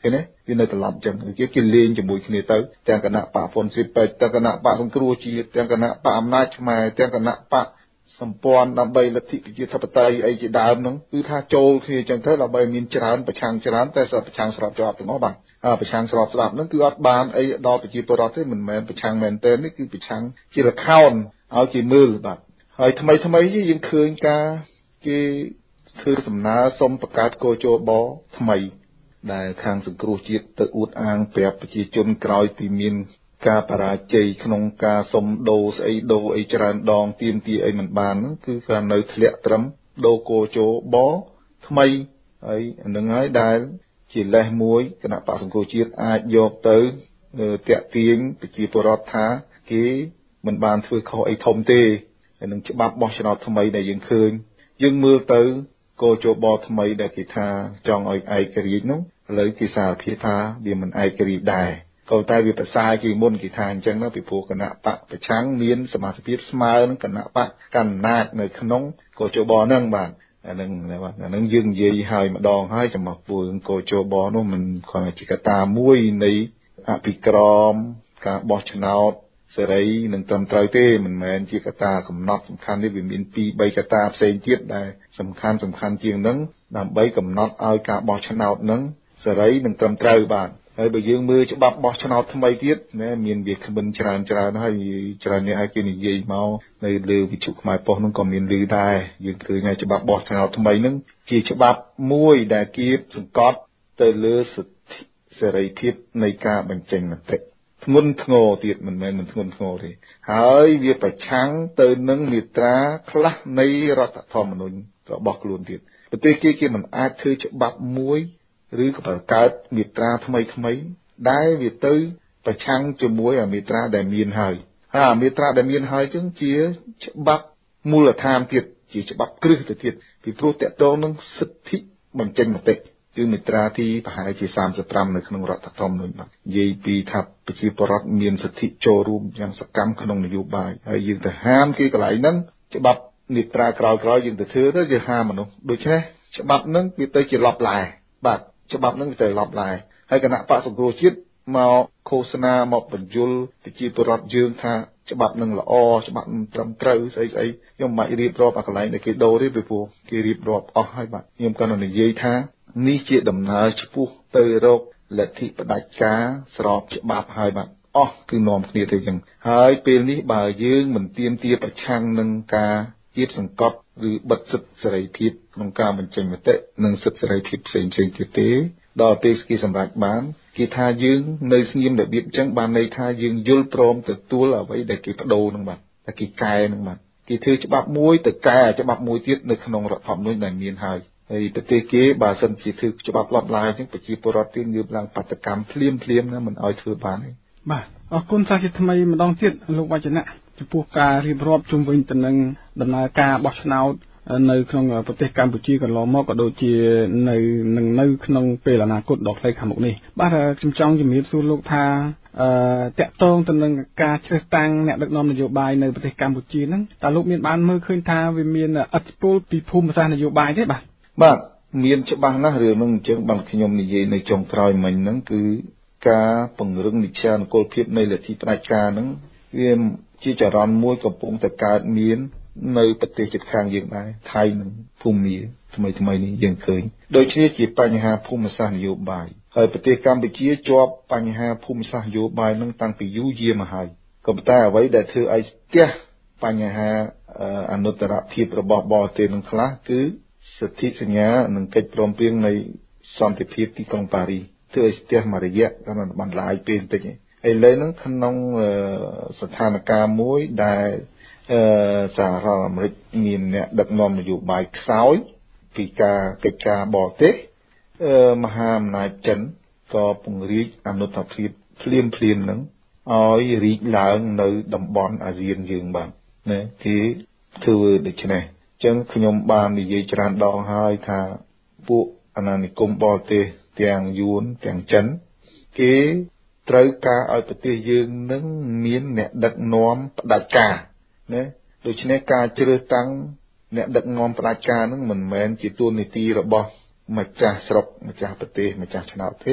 ឃើញទេវានៅត្រឡប់ចឹងគេគេលេងជាមួយគ្នាទៅទាំងគណៈបកហ៊ុនស៊ិនប៉ែតទាំងគណៈបកសង្គ្រោះជាតិទាំងគណៈបកអំណាចខ្មែរទាំងគណៈបកសម្ព័ន្ធដើម្បីលទ្ធិប្រជាធិបតេយ្យអីជាដើមហ្នឹងគឺថាចូលគ្នាចឹងទៅដើម្បីមានច្រើនប្រឆាំងច្រើនតែស្រាប់ប្រឆាំងស្របជាប់ទាំងអស់បាទប្រឆាំងស្របស្ដាប់ហ្នឹងគឺអត់បានអីដល់ប្រជាពលរដ្ឋទេមិនមែនប្រឆាំងមែនទេនេះគឺប្រឆាំងជាលខោនឲ្យគេមើលបាទហើយថ្មីថ្មីយើងឃើញការគេធ្វើសំណើសុំបង្កើតកោជបថ្មីដែលខាងសង្គ្រោះជាតិទៅអួតអាងប្រាប់ប្រជាជនក្រោយពីមានការបរាជ័យក្នុងការសុំដូរស្អីដូរអីច្រើនដងទៀមទាអីមិនបានហ្នឹងគឺការនៅធ្លាក់ត្រឹមដូរកោជបថ្មីហើយហ្នឹងហើយដែលជាលេសមួយគណៈបកសង្គ្រោះជាតិអាចយកទៅតាក់ទាញប្រជាពលរដ្ឋថាគេមិនបានធ្វើខុសអីធំទេហើយនឹងច្បាប់បោះឆ្នោតថ្មីដែលយើងឃើញយើងមើលទៅកោជបថ្មីដែលគេថាចង់ឲ្យឯករាជ្យនោះឥឡូវគេសារភាពថាវាមិនឯករាជ្យដែរក៏តែវាប្រសើរជាងមុនគេថាអញ្ចឹងណាពីព្រោះគណៈបកប្រឆាំងមានសមាជិកភាពស្មើនឹងគណៈបកកណ្ដាលនៅក្នុងកោជបហ្នឹងបាទអាហ្នឹងបាទអាហ្នឹងយើងនិយាយឲ្យម្ដងហើយចំពោះពួកកោជបនោះមិនគ្រាន់តែជាកត្តាមួយនៃអភិក្រមការបោះឆ្នោតសេរីនឹងត្រឹមត្រូវទេមិនមែនជាកត្តាកំណត់សំខាន់នេះវាមានពីរបីកត្តាផ្សេងទៀតដែលសំខាន់សំខាន់ជាងហ្នឹងដើម្បីកំណត់ឲ្យការបោះឆ្នោតហ្នឹងសេរីនឹងត្រឹមត្រូវបាទហើយបើយើងមើលច្បាប់បោះឆ្នោតថ្មីទៀតណាមានវាគ្មិនច្រើនច្រើនហើយច្រើននេះឲ្យគេនិយាយមកនៅលើវិទ្យុខ្មែរប៉ុស្តិ៍ហ្នឹងក៏មានឮដែរយើងឃើញហើយច្បាប់បោះឆ្នោតថ្មីហ្នឹងជាច្បាប់មួយដែលគៀបសង្កត់ទៅលើសិទ្ធិសេរីភាពនៃការបញ្ចេញមតិធ្ងន់ធ្ងរទៀតមិនមែនមិនធ្ងន់ធ្ងរទេហើយវាប្រឆាំងទៅនឹងមាត្រាខ្លះនៃរដ្ឋធម្មនុញ្ញរបស់ខ្លួនទៀតប្រទេសគេគេមិនអាចធ្វើច្បាប់មួយឬក៏បង្កើតមាត្រាថ្មីថ្មីដែលវាទៅប្រឆាំងជាមួយអាមាត្រាដែលមានហើយហើយអាមាត្រាដែលមានហើយចឹងជាច្បាប់មូលដ្ឋានទៀតជាច្បាប់គ្រឹះទៅទៀតពីព្រោះតកតងនឹងសិទ្ធិបញ្ចេញមតិគឺមាត្រាទីប្រហែលជាសាមសិបប្រាំនៅក្នុងរដ្ឋធម្មនុញ្ញបាទនិយាយពីថាប្រជាពលរដ្ឋមានសិទ្ធិចូលរួមយ៉ាងសកម្មក្នុងនយោបាយហើយយើងទៅហាមគេកន្លែងហ្នឹងច្បាប់មាត្រាក្រោយៗយើងទៅធ្វើទៅជាហាមមនុស្សដូច្នេះច្បាប់ហ្នឹងវាទៅជាឡប់ឡែបាទច្បាប់ហ្នឹងវាទៅឡប់ឡែហើយគណៈបកសង្គ្រោះជាតិមកឃោសនាមកបញ្យលប្រជាពលរដ្ឋយើងថាច្បាប់នឹងល្អច្បាប់ត្រឹមត្រូវស្អីស្អីខ្ញុំមិនបាច់រៀបរាប់អាកន្លែងដែលគេដូរទេពីព្រោះគេរៀបរាប់អស់ហើយបាទខ្ញុំគាត់និយាយថានេះជាដំណើរឆ្ពោះទៅរកលទ្ធិផ្ដាច់ការស្របច្បាប់ហើយបាទអស់គឺនាំគ្នាទៅចឹងហើយពេលនេះបើយើងមិនទាមទារប្រឆាំងនឹងការគៀបសង្កត់ឬបិទសិទ្ធិសេរីភាពក្នុងការបញ្ចេញមតិនិងសិទ្ធិសេរីភាពផ្សេងផ្សេងទៀតទេដល់ពេលគេសម្រេចបានគេថាយើងនៅស្ងៀមរបៀបចឹងបានន័យថាយើងយល់ព្រមទទួលអ្វីដែលគេបដូរនឹងបាទតែគេកែនឹងបាទគេធ្វើច្បាប់មួយទៅកែច្បាប់មួយទៀតនៅក្នុងរដ្ឋធម្មនុញ្ញដែលមានហើយហើយប្រទេសគេបើសិនជាធ្វើច្បាប់ឡប់ឡាយចឹងប្រជាពលរដ្ឋទៀតងើបឡើងបាតកម្មភ្លាមភ្លាមណាមិនឲ្យធ្វើបានទេបាទអរគុណសាជាថ្មីម្ដងទៀតលោកវចនៈចំពោះការរៀបរាប់ជុំវិញទៅនឹងដំណើរការបោះឆ្នោតនៅក្នុងប្រទេសកម្ពុជាកន្លងមកក៏ដូចជានៅនឹងនៅក្នុងពេលអនាគតដ៏ខ្លីខាងមុខនេះបាទខ្ញុំចង់ជំរាបសួរលោកថាអឺតកតងទៅនឹងការជ្រើសតាំងអ្នកដឹកនាំនយោបាយនៅប្រទេសកម្ពុជាហ្នឹងតើលោកមានបានមើលឃើញថាវាមានឥទ្ធិពលពីភូមិសាស្ត្រនយោបាយទេបាទបាទមានច្បាស់ណាស់រឿងហ្នឹងអញ្ចឹងបាទខ្ញុំនិយាយនៅចុងក្រោយមិញហ្នឹងគឺការពង្រឹងនិច្ចានុគលភាពនៃលទ្ធិផ្ដាច់ការហ្នឹងវាជាចរន្តមួយកំពុងតែកើតមាននៅប្រទេសជិតខាងយើងដែរថៃនិងភូមាថ្មីថ្មីនេះយើងឃើញដូចជាជាបញ្ហាភូមិសាស្ត្រនយោបាយហើយប្រទេសកម្ពុជាជាប់បញ្ហាភូមិសាស្ត្រនយោបាយនឹងតាំងពីយូរយារមកហើយក៏ប៉ុន្តែអ្វីដែលធ្វើឲ្យស្ទះបញ្ហាអនុត្តរភាពរបស់បរទេសនឹងខ្លះគឺសិទ្ធិសញ្ញានិងកិច្ចព្រមព្រៀងនៃសន្តិភាពទីក្រុងប៉ារីសធ្វើឲ្យស្ទះមួយរយៈក៏មិនបានឡាយពេលបន្តិចឯងឥឡូវហ្នឹងក្នុងស្ថានភាពមួយដែលអឺសហរដ្ឋអាមេរិកមានអ្នកដឹកនាំនយោបាយខ្សោយពីការកិច្ចការបរទេសអឺមហាអំណាចចិនក៏ពង្រីកអនុត្តភាពភ្លាមភ្លាមហ្នឹងឲ្យរីកឡើងនៅតំបន់អាស៊ានយើងបាទណាគេធ្វើដូច្នេះអញ្ចឹងខ្ញុំបាននិយាយច្រើនដងហើយថាពួកអាណានិគមបរទេសទាំងយួនទាំងចិនគេត្រូវការឲ្យប្រទេសយើងនឹងមានអ្នកដឹកនាំផ្ដាច់ការណាដូច្នេះការជ្រើសតាំងអ្នកដឹកនាំផ្ដាច់ការនឹងមិនមែនជាតួនាទីរបស់ម្ចាស់ស្រុកម្ចាស់ប្រទេសម្ចាស់ឆ្នោតទេ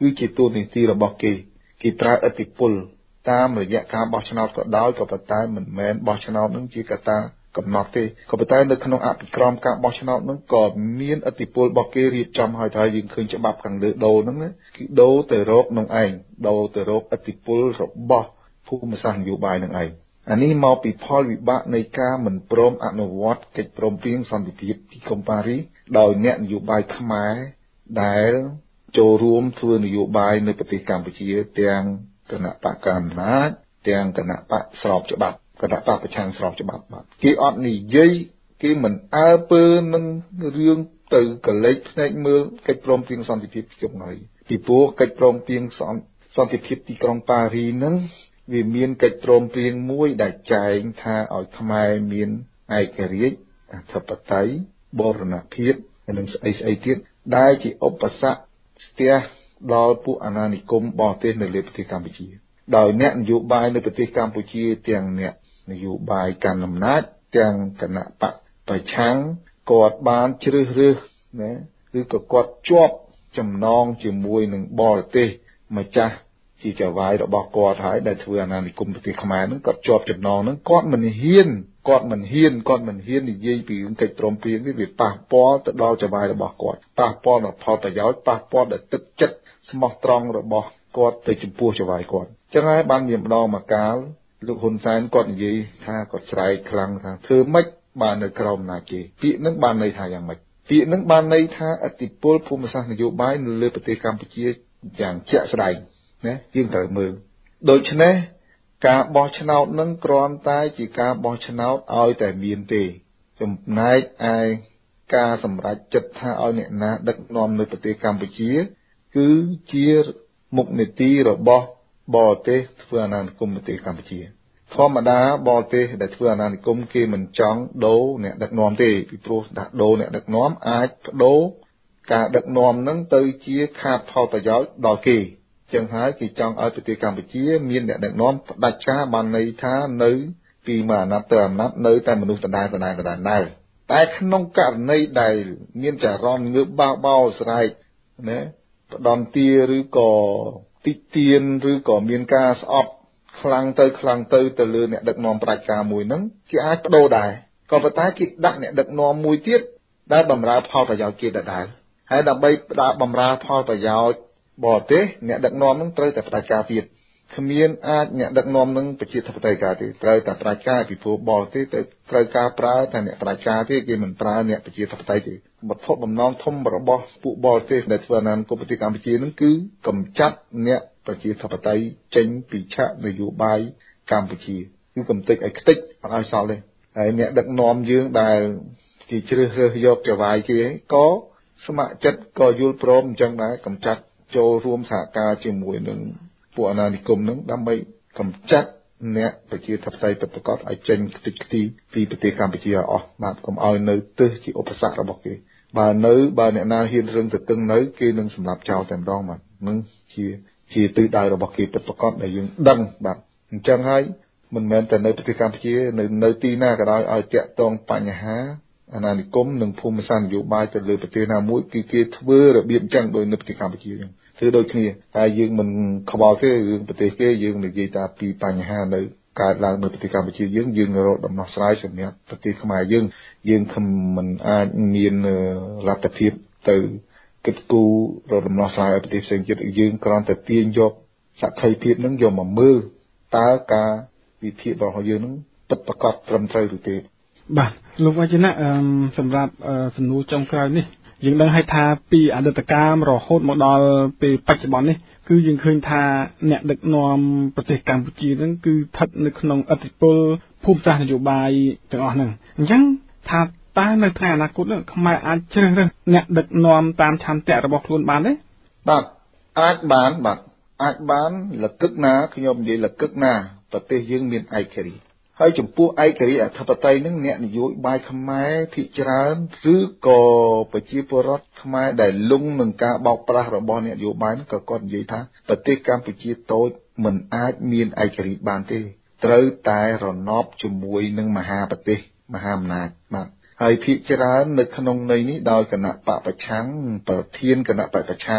គឺជាទូនីតិរបស់គេគេប្រើឥទ្ធិពលតាមរយៈការបោះឆ្នោតក៏ដោយក៏ប៉ុន្តែមិនមែនបោះឆ្នោតនឹងជាកត្តាកំណត់ទេក៏ប៉ុន្តែនៅក្នុងអភិក្រមការបោះឆ្នោតនឹងក៏មានឥទ្ធិពលរបស់គេរៀបចំឲ្យថាយើងឃើញច្បាប់ខាងលើដូរហ្នឹងណាគឺដូរទៅរកនឹងឯងដូរទៅរកឥទ្ធិពលរបស់ភូមិសាស្ត្រនយោបាយនឹងឯងអានេះមកពីផលវិបាកនៃការមិនព្រមអនុវត្តកិច្ចព្រមព្រៀងសន្តិភាពទីក្រុងប៉ារីសដោយអ្នកនយោបាយខ្មែរដែលចូលរួមធ្វើនយោបាយនៅប្រទេសកម្ពុជាទាំងគណៈបកកណ្ដាលទាំងគណៈបកស្របច្បាប់គណៈបកប្រឆាំងស្របច្បាប់បាទគេអត់និយាយគេមិនអើពើនឹងរឿងទៅកលេចភ្នែកមើលកិច្ចព្រមព្រៀងសន្តិភាពទីក្រុងប៉ារីសពីព្រោះកិច្ចព្រមព្រៀងសន្តិភាពទីក្រុងប៉ារីសហ្នឹងវាមានកិច្ចព្រមព្រៀងមួយដែលចែងថាឲ្យខ្មែរមានឯករាជ្យអធិបតេយ្យបូរណភាពនិងស្អីស្អីទៀតដែលជាឧបសគ្គស្ទះដល់ពួកអាណានិគមបរទេសនៅលើប្រទេសកម្ពុជាដោយអ្នកនយោបាយនៅប្រទេសកម្ពុជាទាំងអ្នកនយោបាយកាន់អំណាចទាំងគណៈបកប្រឆាំងគាត់បានជ្រើសរើសណាឬក៏គាត់ជាប់ចំណងជាមួយនឹងបរទេសម្ចាស់ជាចៅហ្វាយរបស់គាត់ហើយដែលធ្វើអាណានិគមប្រទេសខ្មែរហ្នឹងគាត់ជាប់ចំណងហ្នឹងគាត់មិនហ៊ានគាត់មិនហ៊ានគាត់មិនហ៊ាននិយាយពីរឿងកិច្ចព្រមព្រៀងនេះវាប៉ះពាល់ទៅដល់ចៅហ្វាយរបស់គាត់ប៉ះពាល់ដល់ផលប្រយោជន៍ប៉ះពាល់ដល់ទឹកចិត្តស្មោះត្រង់របស់គាត់ទៅចំពោះចៅហ្វាយគាត់ចឹងហើយបានមានម្ដងមកកាលលោកហ៊ុនសែនគាត់និយាយថាគាត់ស្រែកខ្លាំងថាធ្វើម៉េចបាននៅក្រោមអំណាចគេពាក្យហ្នឹងបានន័យថាយ៉ាងម៉េចពាក្យហ្នឹងបានន័យថាឥទ្ធិពលភូមិសាស្ត្រនយោបាយនៅលើប្រទេសកម្ពុជាយ៉ាងជាក់ស្ដែងណាយើងត្រូវមើលដូច្នេះការបោះឆ្នោតនឹងគ្រាន់តែជាការបោះឆ្នោតឲ្យតែមានទេចំណែកឯការសម្រេចចិត្តថាឲ្យអ្នកណាដឹកនាំនៅប្រទេសកម្ពុជាគឺជាមុខនីតិរបស់បរទេសធ្វើអាណានិគមប្រទេសកម្ពុជាធម្មតាបរទេសដែលធ្វើអាណានិគមគេមិនចង់ដូរអ្នកដឹកនាំទេពីព្រោះដាក់ដូរអ្នកដឹកនាំអាចបដូរការដឹកនាំនឹងទៅជាខាតផលប្រយោជន៍ដល់គេចឹងហើយគេចង់ឲ្យប្រទេសកម្ពុជាមានអ្នកដឹកនាំផ្ដាច់ការបានន័យថានៅពីមួយអាណត្តិទៅអាណត្តិនៅតែមនុស្សដដែលដដែលដដែលតែក្នុងករណីដែលមានចរន្តងើបបោបោស្រែកណាផ្ដន់ទាឬក៏តិចទៀនឬក៏មានការស្អប់ខ្លាំងទៅខ្លាំងទៅទៅលើអ្នកដឹកនាំផ្ដាច់ការមួយហ្នឹងគេអាចបដូរដែរក៏ប៉ុន្តែគេដាក់អ្នកដឹកនាំមួយទៀតដែលបម្រើផលប្រយោជន៍គេដដែលហើយដើម្បីដាក់បម្រើផលប្រយោជន៍បរទេសអ្នកដឹកនាំនឹងត្រូវតែផ្ដាច់ការទៀតគ្មានអាចអ្នកដឹកនាំនឹងប្រជាធិបតេយ្យការទេត្រូវតែផ្ដាច់ការពីព្រោះបរទេសទៅត្រូវការប្រើតែអ្នកផ្ដាច់ការទេគេមិនប្រើអ្នកប្រជាធិបតេយ្យទេវត្ថុបំណងធំរបស់ពួកបរទេសដែលធ្វើអាណានិគមប្រទេសកម្ពុជានឹងគឺកម្ចាត់អ្នកប្រជាធិបតេយ្យចេញពីឆាកនយោបាយកម្ពុជាគឺកំទេចឲ្យខ្ទេចអត់ឲ្យសល់ទេហើយអ្នកដឹកនាំយើងដែលគេជ្រើសរើសយកចៅហ្វាយគេក៏ស្ម័គ្រចិត្តក៏យល់ព្រមអញ្ចឹងដែរកម្ចាត់ចូលរួមសហការជាមួយនឹងពួកអាណានិគមនឹងដើម្បីកម្ចាត់អ្នកប្រជាធិបតេយ្យពិតប្រាកដឲ្យចេញខ្ទេចខ្ទីពីប្រទេសកម្ពុជាអស់បាទកុំឲ្យនៅទើសជាឧបសគ្គរបស់គេបើនៅបើអ្នកណាហ៊ានរឹងទៅតឹងនៅគេនឹងសម្លាប់ចោលតែម្ដងបាទនឹងជាជាទិសដៅរបស់គេពិតប្រាកដដែលយើងដឹងបាទអញ្ចឹងហើយមិនមែនតែនៅប្រទេសកម្ពុជានៅនៅទីណាក៏ដោយឲ្យតាក់ទងបញ្ហាអាណានិគមនិងភូមិសាស្ត្រនយោបាយទៅលើប្រទេសណាមួយគឺគេធ្វើរបៀបអញ្ចឹងដោយនៅប្រទេសកម្ពុជាអញ្ចឹងធ្វើដូចគ្នាហើយយើងមិនខ្វល់ទេរឿងប្រទេសគេយើងនិយាយតែពីបញ្ហានៅកើតឡើងនៅប្រទេសកម្ពុជាយើងយើងរកដំណោះស្រាយសម្រាប់ប្រទេសខ្មែរយើងយើងមិនអាចមានលទ្ធភាពទៅគិតគូររកដំណោះស្រាយឲ្យប្រទេសផ្សេងទៀតយើងគ្រាន់តែទាញយកសក្ខីភាពនឹងយកមកមើលតើការវិភាគរបស់យើងនឹងពិតប្រាកដត្រឹមត្រូវឬទេបាទលោកវចនៈសម្រាប់សំណួរចុងក្រោយនេះយើងដឹងហើយថាពីអតីតកាលរហូតមកដល់ពេលបច្ចុប្បន្ននេះគឺយើងឃើញថាអ្នកដឹកនាំប្រទេសកម្ពុជាហ្នឹងគឺស្ថិតនៅក្នុងឥទ្ធិពលភូមិសាស្ត្រនយោបាយទាំងអស់ហ្នឹងអញ្ចឹងថាតើនៅថ្ងៃអនាគតខ្មែរអាចជ្រើសរើសអ្នកដឹកនាំតាមឆន្ទៈរបស់ខ្លួនបានទេបាទអាចបានបាទអាចបានលកឹកណាខ្ញុំនិយាយលកឹកណាប្រទេសយើងមានឯករាជ្យហើយចំពោះឯករាជ្យអធិបតេយ្យនឹងអ្នកនយោបាយខ្មែរភាគច្រើនឬក៏ប្រជាពលរដ្ឋខ្មែរដែលលងនឹងការបោកប្រាស់របស់អ្នកនយោបាយនឹងក៏គាត់និយាយថាប្រទេសកម្ពុជាតូចមិនអាចមានឯករាជ្យបានទេត្រូវតែរណបជាមួយនឹងមហាប្រទេសមហាអំណាចបាទហើយភាគច្រើននៅក្នុងន័យនេះដោយគណៈបកប្រឆាំងប្រធានគណៈបកប្រឆាំង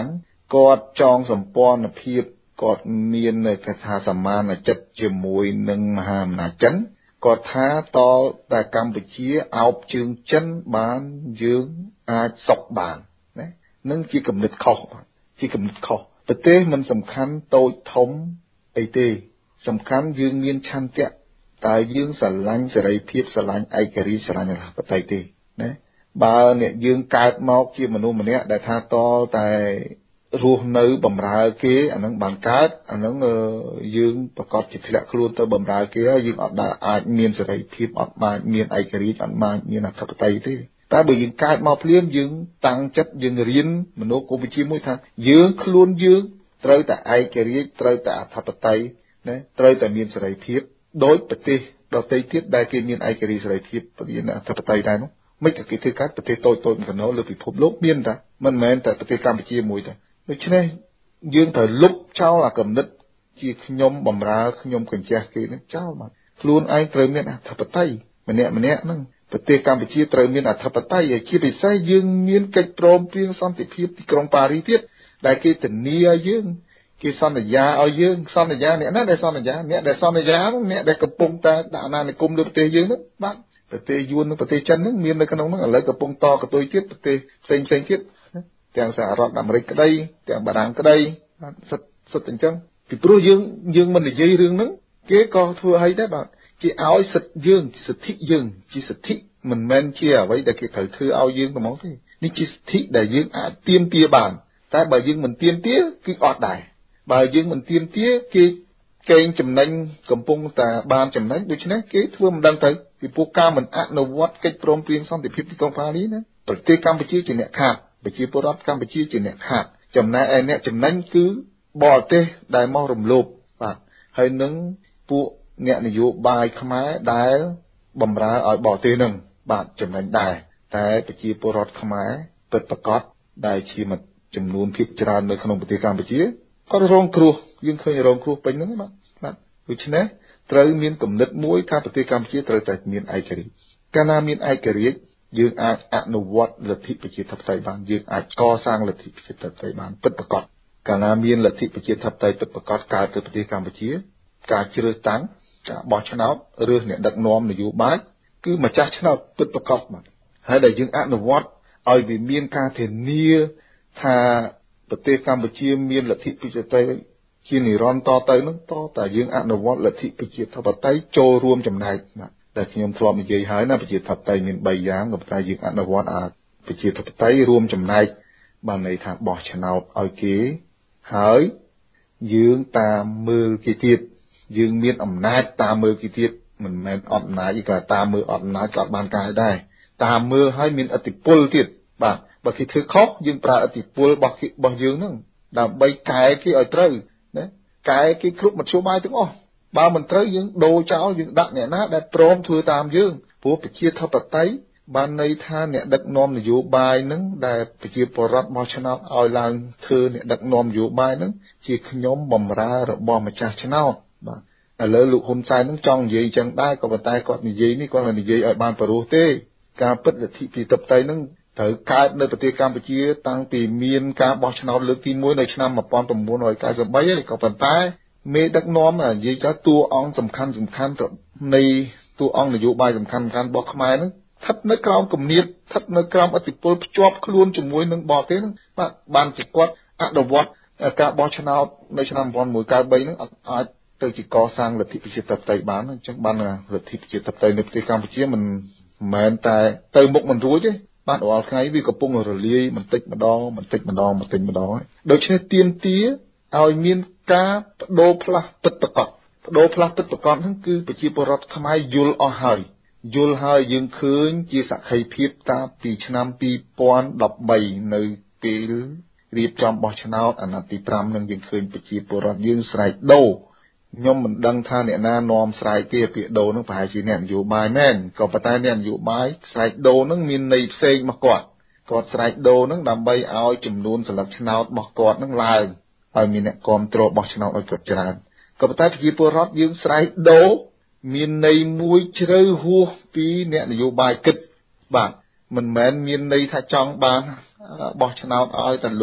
គាត់ចងសម្ព័ន្ធភាពគាត់មានគេថាសមានចិត្តជាមួយនឹងមហាអំណាចចិនគាត់ថាតតែកម្ពុជាអោបជើងចិនបានយើងអាចសុខបានណានឹងជាគំនិតខុសបាទជាគំនិតខុសប្រទេសមិនសំខាន់តូចធំអីទេសំខាន់យើងមានឆន្ទៈតើយើងស្រឡាញ់សេរីភាពស្រឡាញ់ឯករាជ្យស្រឡាញ់អធិបតេយ្យទេណាបើអ្នកយើងកើតមកជាមនុស្សម្នាក់ដែលថាតតែរស់នៅបំរើគេអានឹងបានកើតអានឹងយើងប្រកាសជាធ្លាក់ខ្លួនទៅបំរើគេហើយយើងអត់អាចមានសេរីភាពអត់បានមានឯករាជ្យអត់បានមានអធិបតេយ្យទេតែបើយើងកើតមកភ្លាមយើងតាំងចិត្តយើងរៀនមនោគមវិជ្ជាមួយថាយើងខ្លួនយើងត្រូវតែឯករាជ្យត្រូវតែអធិបតេយ្យណាត្រូវតែមានសេរីភាពដោយប្រទេសដទៃទៀតដែលគេមានឯករាជ្យសេរីភាពមានអធិបតេយ្យដែរនោះមិនក៏គេធ្វើកើតប្រទេសតូចតូចកណ្ដោលើពិភពលោកមានតាមិនមែនតែប្រទេសកម្ពុជាមួយទេដូច្នេះយើងត្រូវលុបចោលអាគំនិតជាខ្ញុំបំរើខ្ញុំកញ្ចេះគេនឹងចោលមកខ្លួនឯងត្រូវមានអធិបតេយ្យម្នាក់ម្នាក់ហ្នឹងប្រទេសកម្ពុជាត្រូវមានអធិបតេយ្យហើយជាពិសេសយើងមានកិច្ចព្រមព្រៀងសន្តិភាពទីក្រុងប៉ារីសទៀតដែលគេធានាឲ្យយើងគេសន្យាឲ្យយើងសន្យាអ្នកណាដែលសន្យាអ្នកដែលសន្យាអ្នកដែលកំពុងតែដាក់អាណានិគមលើប្រទេសយើងហ្នឹងបាទប្រទេសយួននិងប្រទេសចិនហ្នឹងមាននៅក្នុងហ្នឹងឥឡូវកំពុងតកតុយទៀតប្រទេសផ្សេងផ្សេងទៀតទាំងសហរដ្ឋអាមេរិកក្តីទាំងបារាំងក្តីសិតសិតអញ្ចឹងពីព្រោះយើងយើងមិននិយាយរឿងហ្នឹងគេក៏ធ្វើឲ្យដែរបាទគេឲ្យសិទ្ធិយើងសិទ្ធិយើងជាសិទ្ធិមិនមែនជាអ្វីដែលគេត្រូវធ្វើឲ្យយើងហ្មងទេនេះជាសិទ្ធិដែលយើងអាចទាមទារបានតែបើយើងមិនទាមទារគឺអត់ដែរបើយើងមិនទាមទារគេកេងចំណេញកំពុងតែបានចំណេញដូច្នេះគេធ្វើមិនដឹងទៅពីពួកការមិនអនុវត្តកិច្ចព្រមព្រៀងសន្តិភាពទីក្រុងប៉ារីសណាប្រទេសកម្ពុជាជាអ្នកខាតប្រជាពលរដ្ឋកម្ពុជាជាអ្នកខាតចំណែកឯអ្នកចំណេញគឺបរទេសដែលមករំលោភបាទហើយនឹងពួកអ្នកនយោបាយខ្មែរដែលបំរើឲ្យបរទេសនឹងបាទចំណេញដែរតែប្រជាពលរដ្ឋខ្មែរពិតប្រាកដដែលជាចំនួនភាគច្រើននៅក្នុងប្រទេសកម្ពុជាគាត់រងគ្រោះយើងឃើញរងគ្រោះពេញហ្នឹងបាទបាទដូច្នេះត្រូវមានគំនិតមួយថាប្រទេសកម្ពុជាត្រូវតែមានឯករាជ្យកាលណាមានឯករាជ្យយើងអាចអនុវត្តលទ្ធិប្រជាធិបតេយ្យបានយើងអាចកសាងលទ្ធិប្រជាធិបតេយ្យបានពិតប្រាកដកាលណាមានលទ្ធិប្រជាធិបតេយ្យពិតប្រាកដកើតទៅប្រទេសកម្ពុជាការជ្រើសតាំងការបោះឆ្នោតឬអ្នកដឹកនាំនយោបាយគឺម្ចាស់ឆ្នោតពិតប្រាកដមកហើយដែលយើងអនុវត្តឲ្យវាមានការធានាថាប្រទេសកម្ពុជាមានលទ្ធិប្រជាធិបតេយ្យជានិរន្តរ៍តទៅនឹងតតែយើងអនុវត្តលទ្ធិប្រជាធិបតេយ្យចូលរួមចំណែកណាតែខ្ញុំធ្លាប់និយាយហើយណាប្រជាធិបតេយ្យមានបីយ៉ាងក៏តែយើងអនុវត្តអាប្រជាធិបតេយ្យរួមចំណែកបានន័យថាបោះឆ្នោតឲ្យគេហើយយើងតាមមើលគេទៀតយើងមានអំណាចតាមមើលគេទៀតមិនមែនអត់អំណាចទេក៏តាមមើលអត់អំណាចក៏បានការដែរតាមមើលឲ្យមានឥទ្ធិពលទៀតបាទបើគេធ្វើខុសយើងប្រើឥទ្ធិពលរបស់គេរបស់យើងហ្នឹងដើម្បីកែគេឲ្យត្រូវណាកែគេគ្រប់មធ្យោបាយទាំងអស់បើមិនត្រូវយើងដូរចោលយើងដាក់អ្នកណាដែលព្រមធ្វើតាមយើងព្រោះប្រជាធិបតេយ្យបានន័យថាអ្នកដឹកនាំនយោបាយហ្នឹងដែលប្រជាពលរដ្ឋបោះឆ្នោតឲ្យឡើងធ្វើអ្នកដឹកនាំនយោបាយហ្នឹងជាខ្ញុំបំរើរបស់ម្ចាស់ឆ្នោតបាទឥឡូវលោកហ៊ុនសែនហ្នឹងចង់និយាយចឹងដែរក៏ប៉ុន្តែគាត់និយាយនេះគាត់មិននិយាយឲ្យបានប្រុសទេការពិតលទ្ធិប្រជាធិបតេយ្យហ្នឹងត្រូវកើតនៅប្រទេសកម្ពុជាតាំងពីមានការបោះឆ្នោតលើកទីមួយនៅឆ្នាំnineteen ninety-threeហើយក៏ប៉ុន្តែមេដឹកនាំនិយាយថាតួអង្គសំខាន់សំខាន់នៃតួអង្គនយោបាយសំខាន់សំខាន់របស់ខ្មែរហ្នឹងស្ថិតនៅក្រោមគំនាបស្ថិតនៅក្រោមឥទ្ធិពលភ្ជាប់ខ្លួនជាមួយនឹងបរទេសហ្នឹងបាទបានជាគាត់អនុវត្តការបោះឆ្នោតនៅឆ្នាំnineteen ninety-threeហ្នឹងអាចទៅជាកសាងលទ្ធិប្រជាធិបតេយ្យបានអញ្ចឹងបានលទ្ធិប្រជាធិបតេយ្យនៅប្រទេសកម្ពុជាមិនមែនតែទៅមុខមិនរួចទេបាទរាល់ថ្ងៃវាកំពុងរលាយបន្តិចម្ដងបន្តិចម្ដងបន្តិចម្ដងដូច្នេះទាមទារឲ្យមានការបដូរផ្លាស់ទឹកប្រកបបដូរផ្លាស់ទឹកប្រកបហ្នឹងគឺប្រជាពលរដ្ឋខ្មែរយល់អស់ហើយយល់ហើយយើងឃើញជាសក្ខីភាពតាពីឆ្នាំtwo thousand thirteenនៅពេលរៀបចំបោះឆ្នោតអាណត្តិទីfiveនឹងយើងឃើញប្រជាពលរដ្ឋយើងស្រែកដូរខ្ញុំមិនដឹងថាអ្នកណានាំស្រែកទេពាក្យដូរហ្នឹងប្រហែលជាអ្នកនយោបាយមែនក៏ប៉ុន្តែអ្នកនយោបាយស្រែកដូរហ្នឹងមានន័យផ្សេងមកគាត់គាត់ស្រែកដូរហ្នឹងដើម្បីឲ្យចំនួនស្លឹកឆ្នោតរបស់គាត់ហ្នឹងឡើងឲ្យមានអ្នកគាំទ្របោះឆ្នោតឲ្យគាត់ច្រើនក៏ប៉ុន្តែប្រជាពលរដ្ឋយើងស្រែកដូរមានន័យមួយជ្រៅហួសពីអ្នកនយោបាយគិតបាទមិនមែនមានន័យថាចង់បានបោះឆ្នោតឲ្យតែលោក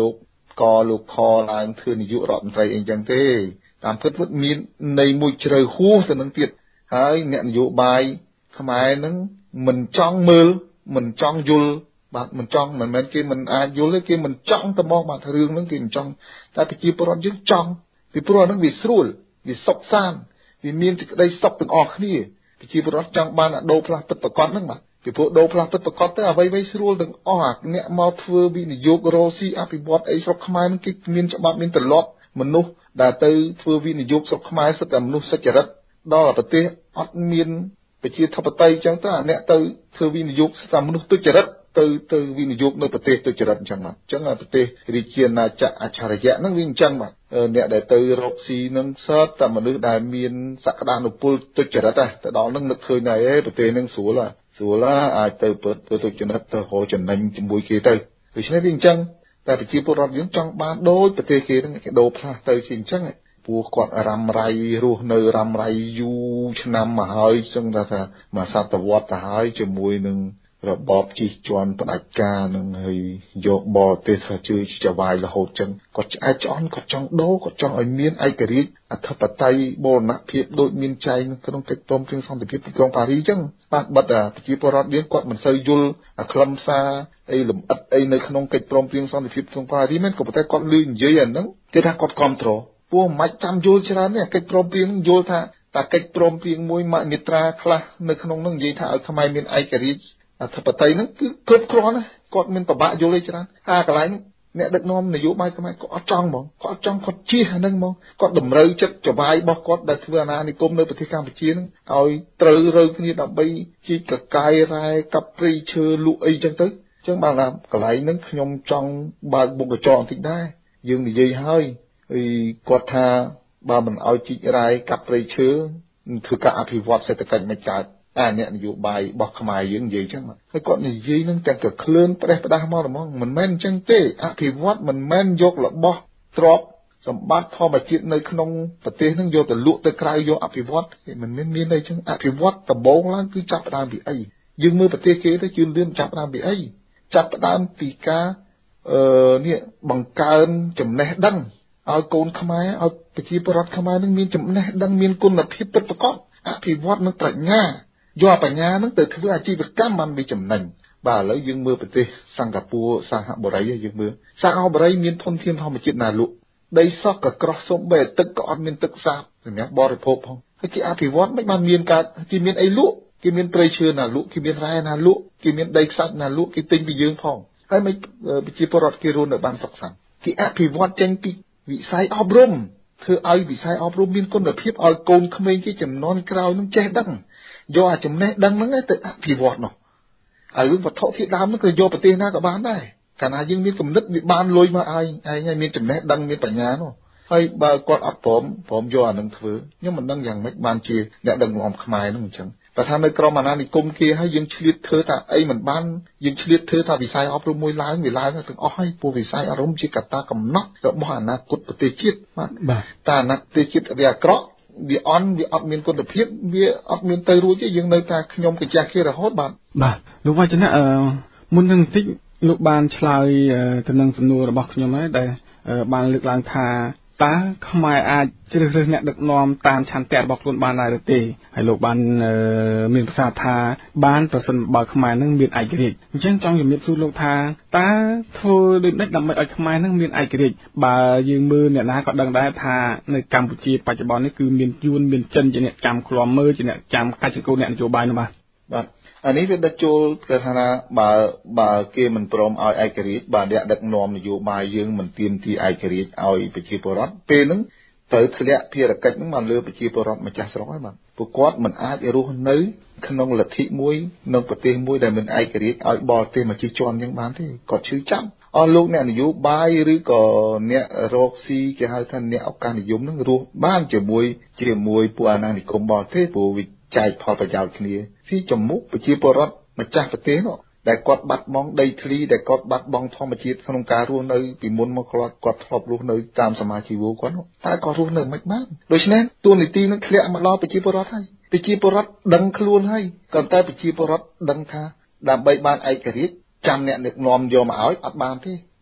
ក៏លោកខឡើងធ្វើនាយករដ្ឋមន្ត្រីអីចឹងទេតាមពិតពិតមានន័យមួយជ្រៅហួសទៅនឹងទៀតហើយអ្នកនយោបាយខ្មែរនឹងមិនចង់មើលមិនចង់យល់បាទមិនចង់មិនមែនគេមិនអាចយល់ទេគេមិនចង់ទៅមកបាទរឿងហ្នឹងគេមិនចង់តែប្រជាពលរដ្ឋយើងចង់ពីព្រោះហ្នឹងវាស្រួលវាសុខសាន្តវាមានសេចក្តីសុខទាំងអស់គ្នាប្រជាពលរដ្ឋចង់បានអាដូរផ្លាស់ពិតប្រកបហ្នឹងបាទពីព្រោះដូរផ្លាស់ពិតប្រកបទៅអ្វីៗស្រួលទាំងអស់អ្នកមកធ្វើវិនិយោគរកស៊ីអភិវឌ្ឍអីស្រុកខ្មែរហ្នឹងគេមានច្បាប់មានទម្លាប់មនុស្សដែលទៅធ្វើវិនិយោគស្រុកខ្មែរសិតតែមនុស្សសុចរិតដល់ប្រទេសអត់មានប្រជាធិបតេយ្យអញ្ចឹងទៅអាអ្នកទៅធ្វើវិនិយោគស្តាមមនុស្សទុច្ចរិតទៅទៅវិនិយោគនៅប្រទេសទុច្ចរិតអញ្ចឹងបាទអញ្ចឹងប្រទេសរាជាណាចក្រអច្ឆរិយៈហ្នឹងវាអញ្ចឹងបាទអ្នកដែលទៅរកស៊ីហ្នឹងសតតែមនុស្សដែលមានសក្តានុពលទុច្ចរិតទៅដល់ហ្នឹងនឹកឃើញដែរប្រទេសហ្នឹងស្រួលស្រួលអាចទៅធ្វើទុច្ចរិតទៅរកចំណេញជាមួយគេទៅដូច្នេះវាអញ្ចឹងតែប្រជាពលរដ្ឋយើងចង់បានដូចប្រទេសគេហ្នឹងគេដូរផ្លាស់ទៅជាអញ្ចឹងពួកគាត់រ៉ាំរ៉ៃរស់នៅរ៉ាំរ៉ៃយូរឆ្នាំមកហើយចឹងថាថាមួយសតវត្សទៅហើយជាមួយនឹងរបបជិះជាន់ផ្ដាច់ការនឹងហើយយកបរទេសថាជួយចវាយរហូតចឹងគាត់ឆ្អែតឆ្អន់គាត់ចង់ដូរគាត់ចង់ឲ្យមានឯករាជ្យអធិបតេយ្យបូរណភាពដូចមានចែងក្នុងកិច្ចព្រមព្រៀងសន្តិភាពទីក្រុងប៉ារីសចឹងបាទបិទប្រជាពលរដ្ឋយើងគាត់មិនសូវយល់ខ្លឹមសារអីលំអិតអីនៅក្នុងកិច្ចព្រមព្រៀងសន្តិភាពទីក្រុងប៉ារីសមែនក៏ប៉ុន្តែគាត់លឺនិយាយអាហ្នឹងគេថាគាត់គ្រប់គ្រងពួកមិនចាំយល់ច្រើនទេកិច្ចព្រមព្រៀងយល់ថាតែកិច្ចព្រមព្រៀងមួយមាត្រាខ្លះនៅក្នុងនោះនិយាយថាឲ្យខ្មែរមានឯករាជ្យអធិបតេយ្យហ្នឹងគឺគ្រប់គ្រាន់ណាគាត់មានប្របាក់យល់អីច្រើនអាកន្លែងអ្នកដឹកនាំនយោបាយខ្មែរគាត់អត់ចង់ហ្មងគាត់អត់ចង់គាត់ជៀសអាហ្នឹងហ្មងគាត់តម្រូវចិត្តចវាយរបស់គាត់ដែលធ្វើអាណានិគមនៅប្រទេសកម្ពុជាហ្នឹងឲ្យត្រូវរើគ្នាដើម្បីជីកកកាយរ៉ែកាប់ព្រៃឈើលក់អីចឹងទៅអញ្ចឹងបាទកន្លែងហ្នឹងខ្ញុំចង់បើកមុខកញ្ចក់បន្តិចដែរយើងនិយាយហើយហើយគាត់ថាបើមិនឲ្យជីករ៉ែកាប់ព្រៃឈើធ្វើការអភិវឌ្ឍសេដ្ឋកិច្ចមិនកើតអាអ្នកនយោបាយរបស់ខ្មែរយើងនិយាយចឹងបាទហើយគាត់និយាយនឹងតែក៏ក្លឿនផ្ដេសផ្ដាស់មកហ្មងមិនមែនអញ្ចឹងទេអភិវឌ្ឍមិនមែនយករបស់ទ្រព្យសម្បត្តិធម្មជាតិនៅក្នុងប្រទេសហ្នឹងយកទៅលក់ទៅក្រៅយកអភិវឌ្ឍមិនមែនមានអីចឹងអភិវឌ្ឍដំបូងឡើងគឺចាប់ផ្ដើមពីអីយើងមើលប្រទេសគេទៅជឿនលឿនចាប់ផ្ដើមពីអីចាប់ផ្ដើមពីការអឺនេះបង្កើនចំណេះដឹងឲ្យកូនខ្មែរឲ្យប្រជាពលរដ្ឋខ្មែរនឹងមានចំណេះដឹងមានគុណភាពពិតប្រាកដអភិវឌ្ឍនឹងប្រាជ្ញាយកបញ្ញានឹងទៅធ្វើអាជីវកម្មបានវាចំណេញបាទឥឡូវយើងមើលប្រទេសសិង្ហបុរីសហបុរីយើងមើលសហបុរីមានធនធានធម្មជាតិណាលក់ដីសក់ក៏ក្រោះសំបែទឹកក៏អត់មានទឹកសាបសម្រាប់បរិភោគផងហើយគេអភិវឌ្ឍមិនបានមានកើតគេមានអីលក់គេមានព្រៃឈើណាលក់គេមានរ៉ែណាលក់គេមានដីខ្សាច់ណាលក់គេទិញពីយើងផងហើយមិនប្រជាពលរដ្ឋគេរស់នៅបានសុខសាន្តគេអភិវឌ្ឍចេញពីវិស័យអប់រំធ្វើឲ្យវិស័យអប់រំមានគុណភាពឲ្យកូនក្មេងគេចំនួនក្រោយនឹងចេះដឹងយកអាចំណេះដឹងហ្នឹងទៅអភិវឌ្ឍនោះហើយវត្ថុធាតុដើមហ្នឹងគឺយកប្រទេសណាក៏បានដែរកាលណាយើងមានគំនិតវាបានលុយមកឯងឯងមានចំណេះដឹងមានបញ្ញានោះហើយបើគាត់អត់ព្រមព្រមយកអានឹងធ្វើខ្ញុំមិនដឹងយ៉ាងម៉េចបានជាអ្នកដឹកនាំខ្មែរហ្នឹងអញ្ចឹងបើថានៅក្រមអាណានិគមគេហើយយើងឆ្លៀតធ្វើថាអីមិនបានយើងឆ្លៀតធ្វើថាវិស័យអប់រំមួយឡើងវាឡើងទាំងអស់ហើយពួកវិស័យអប់រំជាកត្តាកំណត់របស់អនាគតប្រទេសជាតិបាទតែអនាគតប្រទេសជាតិវាអាក្រក់វាអន់វាអត់មានគុណភាពវាអត់មានទៅរួចទេយើងនៅតែខ្ញុំកាចាស់គេរហូតបាទបាទលោកវ៉ាចនៈអឺមុននឹងបន្តិចលោកបានឆ្លើយទៅនឹងសំណួររបស់ខ្ញុំហើយដែលបានលើកឡើងថាតើខ្មែរអាចជ្រើសរើសអ្នកដឹកនាំតាមឆន្ទៈរបស់ខ្លួនបានដែរឬទេហើយលោកបានមានប្រសាសន៍ថាបានប្រសិនបើខ្មែរនឹងមានឯករាជ្យអញ្ចឹងចង់ជំរាបសួរលោកថាតើធ្វើដូចនេះដើម្បីឲ្យខ្មែរនឹងមានឯករាជ្យបើយើងមើលអ្នកណាក៏ដឹងដែរថានៅកម្ពុជាបច្ចុប្បន្ននេះគឺមានយួនមានចិនជាអ្នកចាំឃ្លាំមើលជាអ្នកចាំកាច់ចង្កូតអ្នកនយោបាយនោះបាទបាទអានេះវាដឹកចូលគេថាណាបើបើគេមិនព្រមឲ្យឯករាជ្យបើអ្នកដឹកនាំនយោបាយយើងមិនទាមទារឯករាជ្យឲ្យប្រជាពលរដ្ឋពេលហ្នឹងត្រូវធ្លាក់ភារកិច្ចហ្នឹងមកលើប្រជាពលរដ្ឋម្ចាស់ស្រុកហើយបាទពួកគាត់មិនអាចរស់នៅក្នុងលទ្ធិមួយនៅប្រទេសមួយដែលមានឯករាជ្យឲ្យបរទេសមកជិះជាន់យ៉ាងបានទេគាត់ឈឺចាប់អស់លោកអ្នកនយោបាយឬក៏អ្នករកស៊ីគេហៅថាអ្នកឱកាសនិយមហ្នឹងរស់បានជាមួយជាមួយពួកអាណានិគមបរទេសព្រោះវាចែកផលប្រយោជន៍គ្នាស៊ីចំមុខប្រជាពលរដ្ឋម្ចាស់ប្រទេសនោះដែលគាត់បាត់បង់ដីធ្លីដែលគាត់បាត់បង់ធម្មជាតិក្នុងការរស់នៅពីមុនមកគាត់គាត់ធ្លាប់រស់នៅតាមសមាជីវគាត់នោះតែគាត់រស់នៅមិនបានដូច្នេះទួលនីតិនឹងធ្លាក់មកដល់ប្រជាពលរដ្ឋហើយប្រជាពលរដ្ឋដឹងខ្លួនហើយក៏តែប្រជាពលរដ្ឋដឹងថាដើម្បីបានឯករាជ្យចាំអ្នកដឹកនាំយកមកឲ្យអត់បានទេ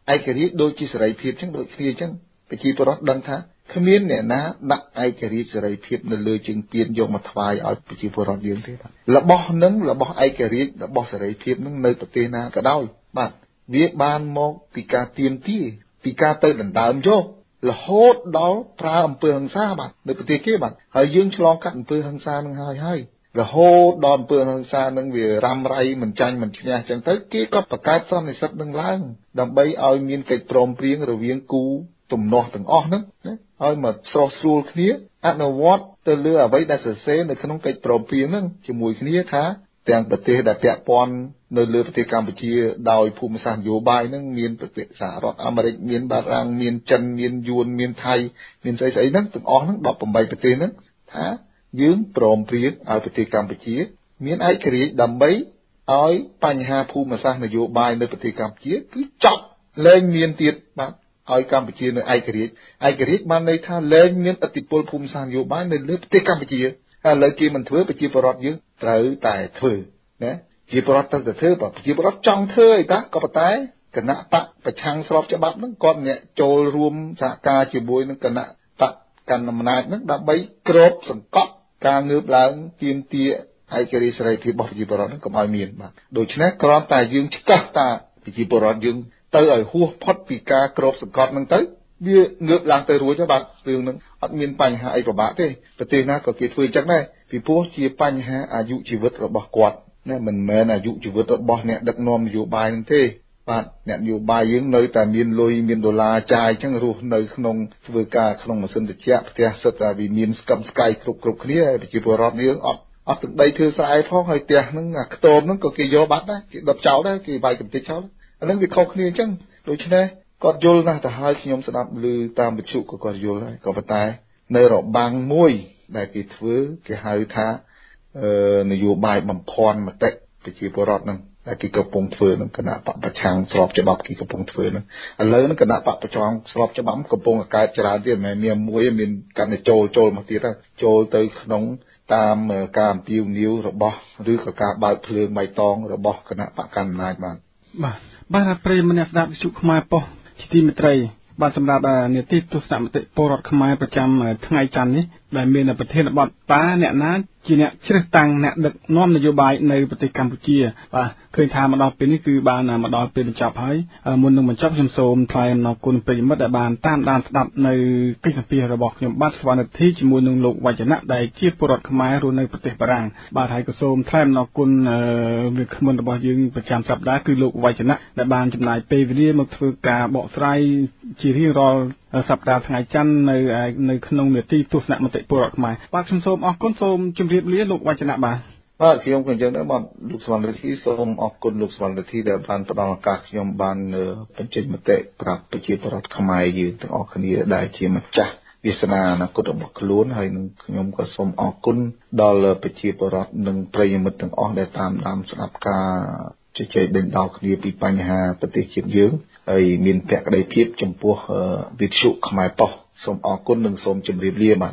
ឯករាជ្យដូចជាសេរីភាពចឹងដូចគ្នាចឹងប្រជាពលរដ្ឋដឹងថាគ្មានអ្នកណាដាក់ឯករាជ្យសេរីភាពនៅលើជើងពានយកមកថ្វាយឲ្យប្រជាពលរដ្ឋយើងទេបាទរបស់នឹងរបស់ឯករាជ្យរបស់សេរីភាពនឹងនៅប្រទេសណាក៏ដោយបាទវាបានមកពីការទៀមទាពីការទៅដណ្ដើមយករហូតដល់ប្រើអំពើហិង្សាបាទនៅប្រទេសគេបាទហើយយើងឆ្លងកាត់អំពើហិង្សានឹងហើយហើយរហូតដល់អំពើហិង្សានឹងវារ៉ាំរ៉ៃមិនចាញ់មិនឈ្នះចឹងទៅគេក៏បង្កើតសន្និសីទនឹងឡើងដើម្បីឲ្យមានកិច្ចព្រមព្រៀងរវាងគូទំនាស់ទាំងអស់ហ្នឹងណាឲ្យមកស្រោះស្រួលគ្នាអនុវត្តទៅលើអ្វីដែលសរសេរនៅក្នុងកិច្ចព្រមព្រៀងហ្នឹងជាមួយគ្នាថាទាំងប្រទេសដែលពាក់ព័ន្ធនៅលើប្រទេសកម្ពុជាដោយភូមិសាស្ត្រនយោបាយហ្នឹងមានប្រទេសសហរដ្ឋអាមេរិកមានបារាំងមានចិនមានយួនមានថៃមានស្អីស្អីហ្នឹងទាំងអស់ហ្នឹងដប់ប្រាំប្រទេសហ្នឹងថាយើងព្រមព្រៀងឲ្យប្រទេសកម្ពុជាមានឯករាជ្យដើម្បីឲ្យបញ្ហាភូមិសាស្ត្រនយោបាយនៅប្រទេសកម្ពុជាគឺចប់លែងមានទៀតបាទឲ្យកម្ពុជានៅឯករាជ្យឯករាជ្យបានន័យថាលែងមានឥទ្ធិពលភូមិសាស្ត្រនយោបាយនៅលើប្រទេសកម្ពុជាហើយឥឡូវគេមិនធ្វើប្រជាពលរដ្ឋយើងត្រូវតែធ្វើណាប្រជាពលរដ្ឋត្រូវតែធ្វើបើប្រជាពលរដ្ឋចង់ធ្វើអីតាក៏ប៉ុន្តែគណៈបកប្រឆាំងស្របច្បាប់ហ្នឹងគាត់អ្នកចូលរួមសហការជាមួយនឹងគណៈបកកាន់អំណាចហ្នឹងដើម្បីគ្របសង្កត់ការងើបឡើងទាមទារឯករាជ្យសេរីភាពរបស់ប្រជាពលរដ្ឋហ្នឹងកុំឲ្យមានបាទដូច្នេះគ្រាន់តែយើងឆ្កឹះតាប្រជាពលរដ្ឋយើងទៅឲ្យហួសផុតពីការគ្របសង្កត់ហ្នឹងទៅវាងើបឡើងទៅរួចហើយបាទរឿងហ្នឹងអត់មានបញ្ហាអីពិបាកទេប្រទេសណាក៏គេធ្វើអញ្ចឹងដែរពីព្រោះជាបញ្ហាអាយុជីវិតរបស់គាត់ណាមិនមែនអាយុជីវិតរបស់អ្នកដឹកនាំនយោបាយហ្នឹងទេបាទអ្នកនយោបាយយើងនៅតែមានលុយមានដុល្លារចាយអញ្ចឹងរស់នៅក្នុងធ្វើការក្នុងម៉ាស៊ីនត្រជាក់ផ្ទះសិតតែវាមានស្កឹមស្កៃគ្រប់គ្រប់គ្នាហើយប្រជាពលរដ្ឋយើងអត់អត់ទឹកដីធ្វើស្រែផងហើយផ្ទះហ្នឹងអាខ្ទមហ្នឹងក៏គេយកបាត់ដែរគេដុតចោលដែរគេវាយកំទេចចោលអាហ្នឹងវាខុសគ្នាអញ្ចឹងដូច្នេះគាត់យល់ណាស់ទៅហើយខ្ញុំស្ដាប់ឮតាមវិទ្យុក៏គាត់យល់ដែរក៏ប៉ុន្តែនៅរបាំងមួយដែលគេធ្វើគេហៅថាអឺនយោបាយបំភាន់មតិប្រជាពលរដ្ឋហ្នឹងដែលគេកំពុងធ្វើនឹងគណៈបកប្រឆាំងស្របច្បាប់គេកំពុងធ្វើហ្នឹងឥឡូវហ្នឹងគណៈបកប្រឆាំងស្របច្បាប់កំពុងកើតច្រើនទៀតមិនមែនមានមួយមានកាន់តែចូលចូលមកទៀតចូលទៅក្នុងតាមការអំពាវនាវរបស់ឬក៏ការបើកភ្លើងបៃតងរបស់គណៈបកកណ្ដាលអំណាចបាទបាទបាទប្រិយមិត្តអ្នកស្ដាប់វិទ្យុខ្មែរប៉ុស្តិ៍ជាទីមេត្រីបាទសម្រាប់នាទីទស្សនមតិពលរដ្ឋខ្មែរប្រចាំថ្ងៃច័ន្ទនេះដែលមានប្រធានបទតើអ្នកណាជាអ្នកជ្រើសតាំងអ្នកដឹកនាំនយោបាយនៅប្រទេសកម្ពុជាបាទឃើញថាមកដល់ពេលនេះគឺបានមកដល់ពេលបញ្ចប់ហើយមុននឹងបញ្ចប់ខ្ញុំសូមថ្លែងអំណរគុណប្រិយមិត្តដែលបានតាមដានស្ដាប់នៅកិច្ចសម្ភាសរបស់ខ្ញុំបាទស្វានិធិជាមួយនឹងលោកវចនៈដែលជាពលរដ្ឋខ្មែររស់នៅប្រទេសបារាំងបាទហើយក៏សូមថ្លែងអំណរគុណវាគ្មិនរបស់យើងប្រចាំសប្ដាហ៍គឺលោកវចនៈដែលបានចំណាយពេលវេលាមកធ្វើការបកស្រាយជារៀងរាល់សប្ដាហ៍ថ្ងៃច័ន្ទនៅនៅក្នុងនាទីទស្សនមតិពលរដ្ឋខ្មែរបាទខ្ញុំសូមអរគុណសូមជម្រាបលាលោកវចនៈបាទបាទខ្ញុំក៏អញ្ចឹងដែរបាទលោកស្វានិធិសូមអរគុណលោកស្វានិធិដែលបានផ្ដល់ឱកាសខ្ញុំបានបញ្ចេញមតិប្រាប់ប្រជាពលរដ្ឋខ្មែរយើងទាំងអស់គ្នាដែលជាម្ចាស់វាសនាអនាគតរបស់ខ្លួនហើយនឹងខ្ញុំក៏សូមអរគុណដល់ប្រជាពលរដ្ឋនិងប្រិយមិត្តទាំងអស់ដែលតាមដានស្ដាប់ការជជែកដេញដោលគ្នាពីបញ្ហាប្រទេសជាតិយើងហើយមានភក្ដីភាពចំពោះវិទ្យុខ្មែរប៉ុស្តិ៍សូមអរគុណនិងសូមជម្រាបលាបាទ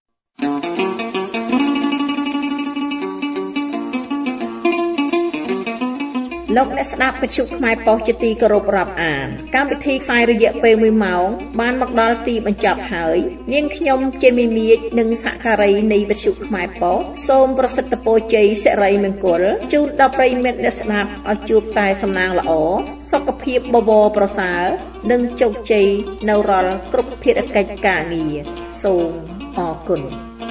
លោកអ្នកស្ដាប់វិទ្យុខ្មែរប៉ុស្តិ៍ជាទីគោរពរាប់អានកម្មវិធីផ្សាយរយៈពេលមួយម៉ោងបានមកដល់ទីបញ្ចប់ហើយនាងខ្ញុំជាមីមៀចនិងសហការីនៃវិទ្យុខ្មែរប៉ុស្តិ៍សូមប្រសិទ្ធពរជ័យសិរីមង្គលជូនដល់ប្រិយមិត្តអ្នកស្ដាប់ឲ្យជួបតែសំណាងល្អសុខភាពបវរប្រសើរនិងជោគជ័យនៅរាល់គ្រប់ភារកិច្ចការងារសូមអរគុណ